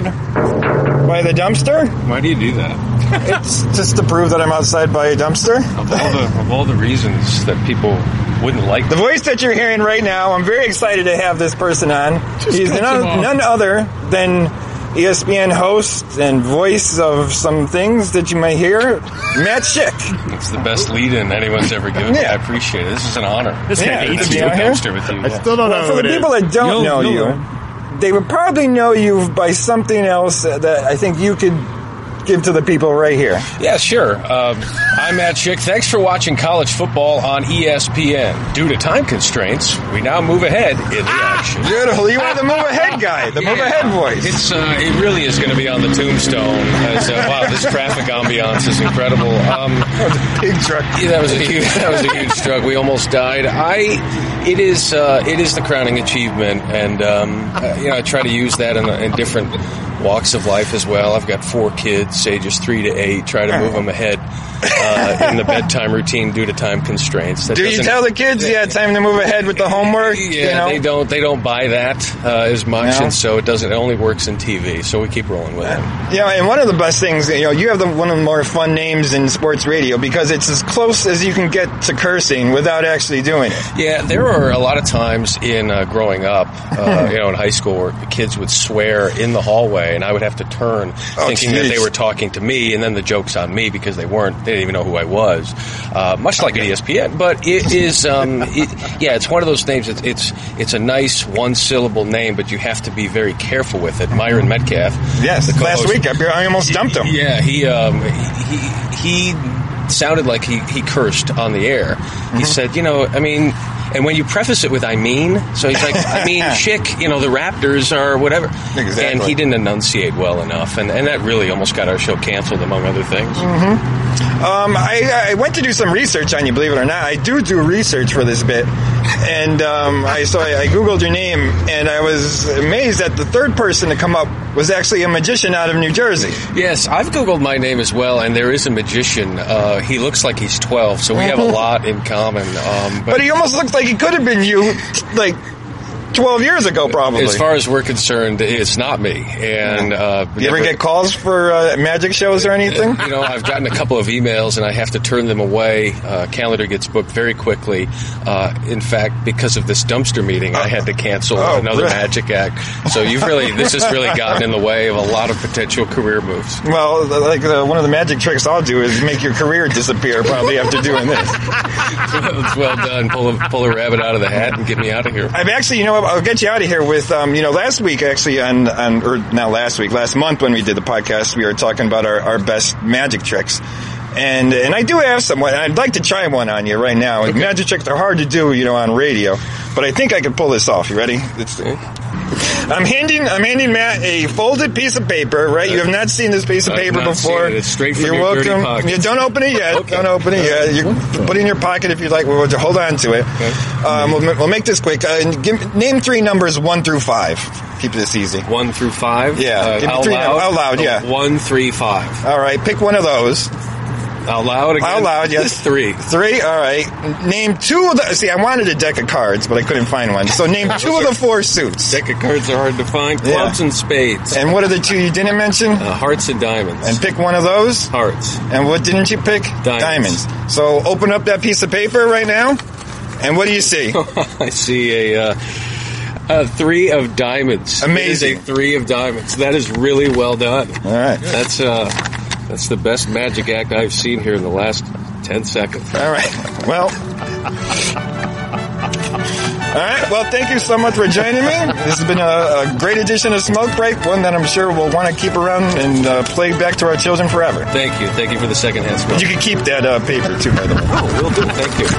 by the dumpster. Why do you do that? It's just to prove that I'm outside by a dumpster. Of all the of all the reasons that people wouldn't like The voice that you're hearing right now, I'm very excited to have this person on. Just He's cut none, him off. none other than E S P N host and voice of some things that you may hear, Matt Schick. It's the best lead-in anyone's ever given me. Yeah. I appreciate it. This is an honor. This Yeah, guy to hates be you. out here. Dumpster with you. I still don't know Well, who for the it is. people that don't You'll- know you'll you, learn. they would probably know you by something else that I think you could give to the people right here. Yeah, sure. Um, I'm Matt Schick. Thanks for watching college football on E S P N. Due to time constraints, we now move ahead in the action. Beautiful. You are the move ahead guy, the move Yeah. ahead voice. It's uh, it really is going to be on the tombstone. As, uh, wow, this traffic ambiance is incredible. Um, Big truck. Yeah, that was a huge, that was a huge stroke. We almost died. I, it is, uh, it is the crowning achievement, and um, uh, you know, I try to use that in, in different walks of life as well. I've got four kids, ages three to eight. Try to move them ahead uh, in the bedtime routine due to time constraints. That Do you doesn't- tell the kids, yeah, time to move ahead with the homework? Yeah, you know? they don't. They don't buy that uh, as much, No? and so it doesn't. It only works in T V. So we keep rolling with it. Yeah, and one of the best things, you know, you have the, one of the more fun names in sports radio because it's as close as you can get to cursing without actually doing it. Yeah, there were a lot of times in uh, growing up, uh, you know, in high school, where the kids would swear in the hallway, and I would have to turn, Oh, thinking geez. that they were talking to me, and then the joke's on me because they weren't. They didn't even know who I was. Uh, much like at E S P N, but it is, um, it, yeah, it's one of those names. It's, it's it's a nice one syllable name, but you have to be very careful with it. Myron Metcalf. Yes, the last co-host- week I, I almost dumped him. Yeah, he um, he he sounded like he, he cursed on the air. Mm-hmm. He said, you know, I mean, and when you preface it with "I mean," so he's like, I mean, Schick, you know, the Raptors are whatever. Exactly. And he didn't enunciate well enough, and, and that really almost got our show canceled, among other things. Um, I, I went to do some research on you, believe it or not. I do do research for this bit. And um, I so I, I Googled your name, and I was amazed that the third person to come up was actually a magician out of New Jersey. Yes, I've Googled my name as well, and there is a magician. Uh, he looks like he's twelve, so we have a lot in common. Um, But he almost looks like he could have been you, like, twelve years ago, probably. As far as we're concerned, it's not me. And uh, you ever never- get calls for uh, magic shows or anything? You know, I've gotten a couple of emails, and I have to turn them away. Uh, calendar gets booked very quickly. Uh, in fact, because of this dumpster meeting, I had to cancel Oh, another really? magic act. So you've really, this has really gotten in the way of a lot of potential career moves. Well, like uh, one of the magic tricks I'll do is make your career disappear probably after doing this. It's well done. Pull a, pull a rabbit out of the hat and get me out of here. I've actually, you know, I'll get you out of here with, um, you know, last week actually on, on, or not last week, last month when we did the podcast, we were talking about our, our best magic tricks. And, and I do have some, I'd like to try one on you right now. Okay. Magic tricks are hard to do, you know, on radio, but I think I can pull this off. You ready? It's, I'm handing, I'm handing Matt a folded piece of paper, right? You have not seen this piece of I've paper not before. seen it. It's straight from You're your dirty welcome. pockets. Yeah, don't open it yet. Okay. Don't open it yet. You can put it in your pocket if you'd like. We'll, we'll hold on to it. Okay. Um, we'll, we'll make this quick. Uh, give, name three numbers one through five. Keep this easy. One through five? Yeah. Uh, Give me out three loud? out loud, yeah. Oh, one, three, five. All right. Pick one of those. Out loud again? Out loud, yes. Three. Three. All right. Name two of the. See, I wanted a deck of cards, but I couldn't find one. So name two of the four suits. Deck of cards are hard to find. Clubs Yeah. and spades. And what are the two you didn't mention? Uh, hearts and diamonds. And pick one of those. Hearts. And what didn't you pick? Diamonds. So open up that piece of paper right now. And what do you see? I see a. Uh, Uh, three of diamonds. Amazing. It is a three of diamonds. That is really well done. All right. That's uh, that's the best magic act I've seen here in the last ten seconds. All right. Well. All right. Well, thank you so much for joining me. This has been a, a great edition of Smoke Break, one that I'm sure we'll want to keep around and uh, play back to our children forever. Thank you. Thank you for the secondhand smoke. You can keep that uh, paper, too, by the way. Oh, will do. Thank you.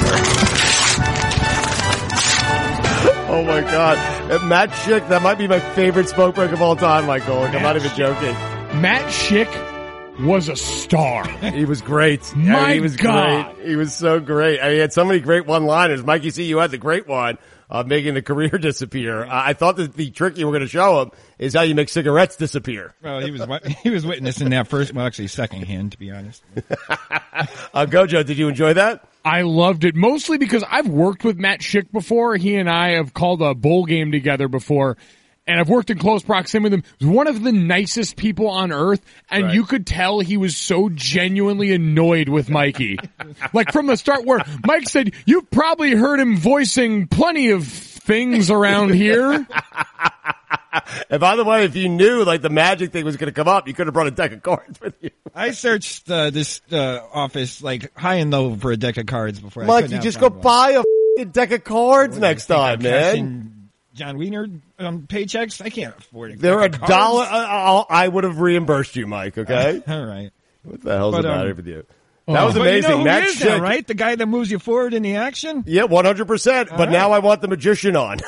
Oh, my God. Uh, Matt Schick, that might be my favorite smoke break of all time, Michael. Like, I'm not even joking. Matt Schick was a star. He was great. My I mean, he was God. great. He was so great. I mean, he had so many great one-liners. Mikey C, you had the great one of making the career disappear. Uh, I thought that the trick you were going to show him is how you make cigarettes disappear. Well, he was he was witnessing that first, well, actually secondhand, to be honest. uh, Gojo, did you enjoy that? I loved it, mostly because I've worked with Matt Schick before. He and I have called a bowl game together before, and I've worked in close proximity with him. He was one of the nicest people on earth, and Right. you could tell he was so genuinely annoyed with Mikey. Like from the start where Mike said, you've probably heard him voicing plenty of things around here. And by the way, if you knew like the magic thing was going to come up, you could have brought a deck of cards with you. I searched uh, this uh, office like high and low for a deck of cards before. I Mike, could you not just go find one. buy a f***ing deck of cards next time, man. Cashing John Wiener um, paychecks. I can't afford it. They're a dollar. I, I would have reimbursed you, Mike. Okay. All right. What the hell's But, the um, matter with you? That was But amazing. You know who Matt is that, Schick, right? The guy that moves you forward in the action. Yeah, one hundred percent. But right. now I want the magician on.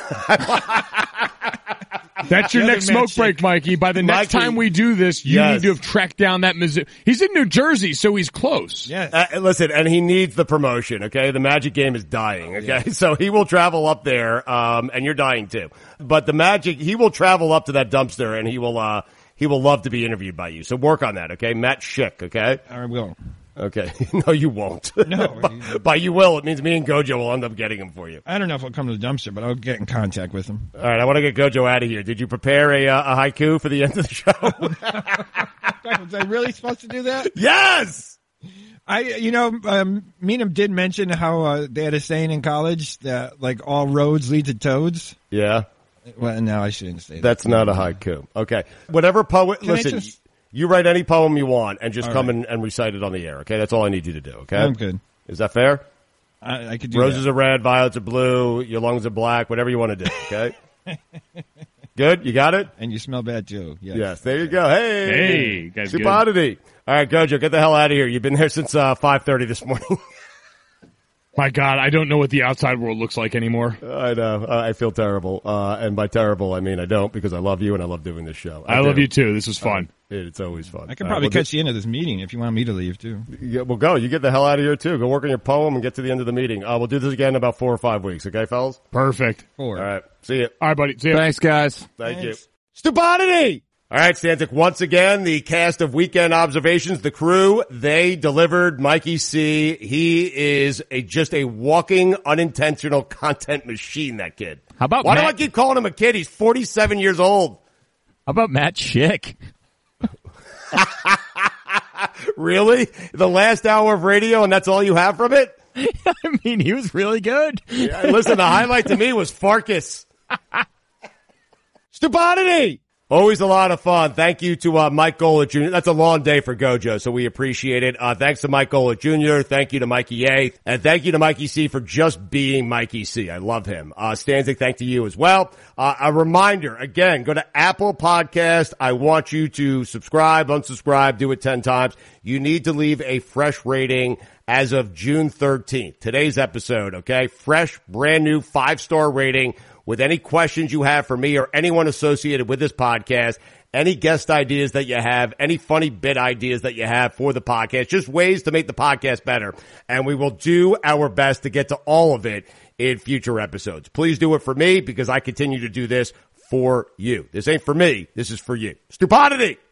That's your The other next Matt smoke Schick. break, Mikey. By the next Mikey. time we do this, you Yes. need to have tracked down that music. He's in New Jersey, so he's close. Yes. Uh, listen, and he needs the promotion, okay? The Magic game is dying, okay? So he will travel up there, um, and you're dying too. But the Magic, he will travel up to that dumpster and he will, uh, he will love to be interviewed by you. So work on that, okay? Matt Schick, okay? I will. Okay. No, you won't. No. by, by you will, it means me and Gojo will end up getting him for you. I don't know if I'll come to the dumpster, but I'll get in contact with him. All right, I want to get Gojo out of here. Did you prepare a, uh, a haiku for the end of the show? Was I really supposed to do that? Yes! I, you know, um, Meenam did mention how uh, they had a saying in college that like all roads lead to toads. Yeah. Well, no, I shouldn't say that. That's not a haiku. Okay. Whatever poet, Can I listen, just- you write any poem you want and just All come right. and, and recite it on the air, okay? That's all I need you to do, okay? I'm good. Is that fair? I, I could do Roses that. are red, violets are blue, your lungs are black, whatever you want to do, okay? Good? You got it? And you smell bad too. Yes. Yes, there you go. Hey! Hey, guys, Super good. oddity. All right, Gojo, get the hell out of here. You've been there since uh, five thirty this morning. My God, I don't know what the outside world looks like anymore. I know. Uh, I feel terrible. Uh, and by terrible, I mean I don't because I love you and I love doing this show. I, love do. you too. This was fun. Uh, it's always fun. I can All probably right, well, catch you into this meeting if you want me to leave too. Yeah, well, go. You get the hell out of here, too. Go work on your poem and get to the end of the meeting. Uh, we'll do this again in about four or five weeks, okay, fellas? Perfect. Four. All right. See you. All right, buddy. See ya. Thanks, guys. Thank Thanks. you. Stupidity! All right, Stantic, once again, the cast of Weekend Observations, the crew, they delivered Mikey C. He is a just a walking, unintentional content machine, that kid. How about Why Matt? do I keep calling him a kid? He's forty-seven years old. How about Matt Schick? Really? The last hour of radio and that's all you have from it? I mean, he was really good. Yeah, listen, the highlight to me was Farkas. Stupidity! Always a lot of fun. Thank you to uh, Mike Golick Junior That's a long day for Gojo, so we appreciate it. Uh, thanks to Mike Golick Junior Thank you to Mikey A. And thank you to Mikey C for just being Mikey C. I love him. Uh, Stanzik, thank to you as well. Uh, a reminder, again, go to Apple Podcast. I want you to subscribe, unsubscribe, do it ten times. You need to leave a fresh rating as of June thirteenth. Today's episode, okay? Fresh, brand new five-star rating. With any questions you have for me or anyone associated with this podcast, any guest ideas that you have, any funny bit ideas that you have for the podcast, just ways to make the podcast better. And we will do our best to get to all of it in future episodes. Please do it for me because I continue to do this for you. This ain't for me. This is for you. Stupidity!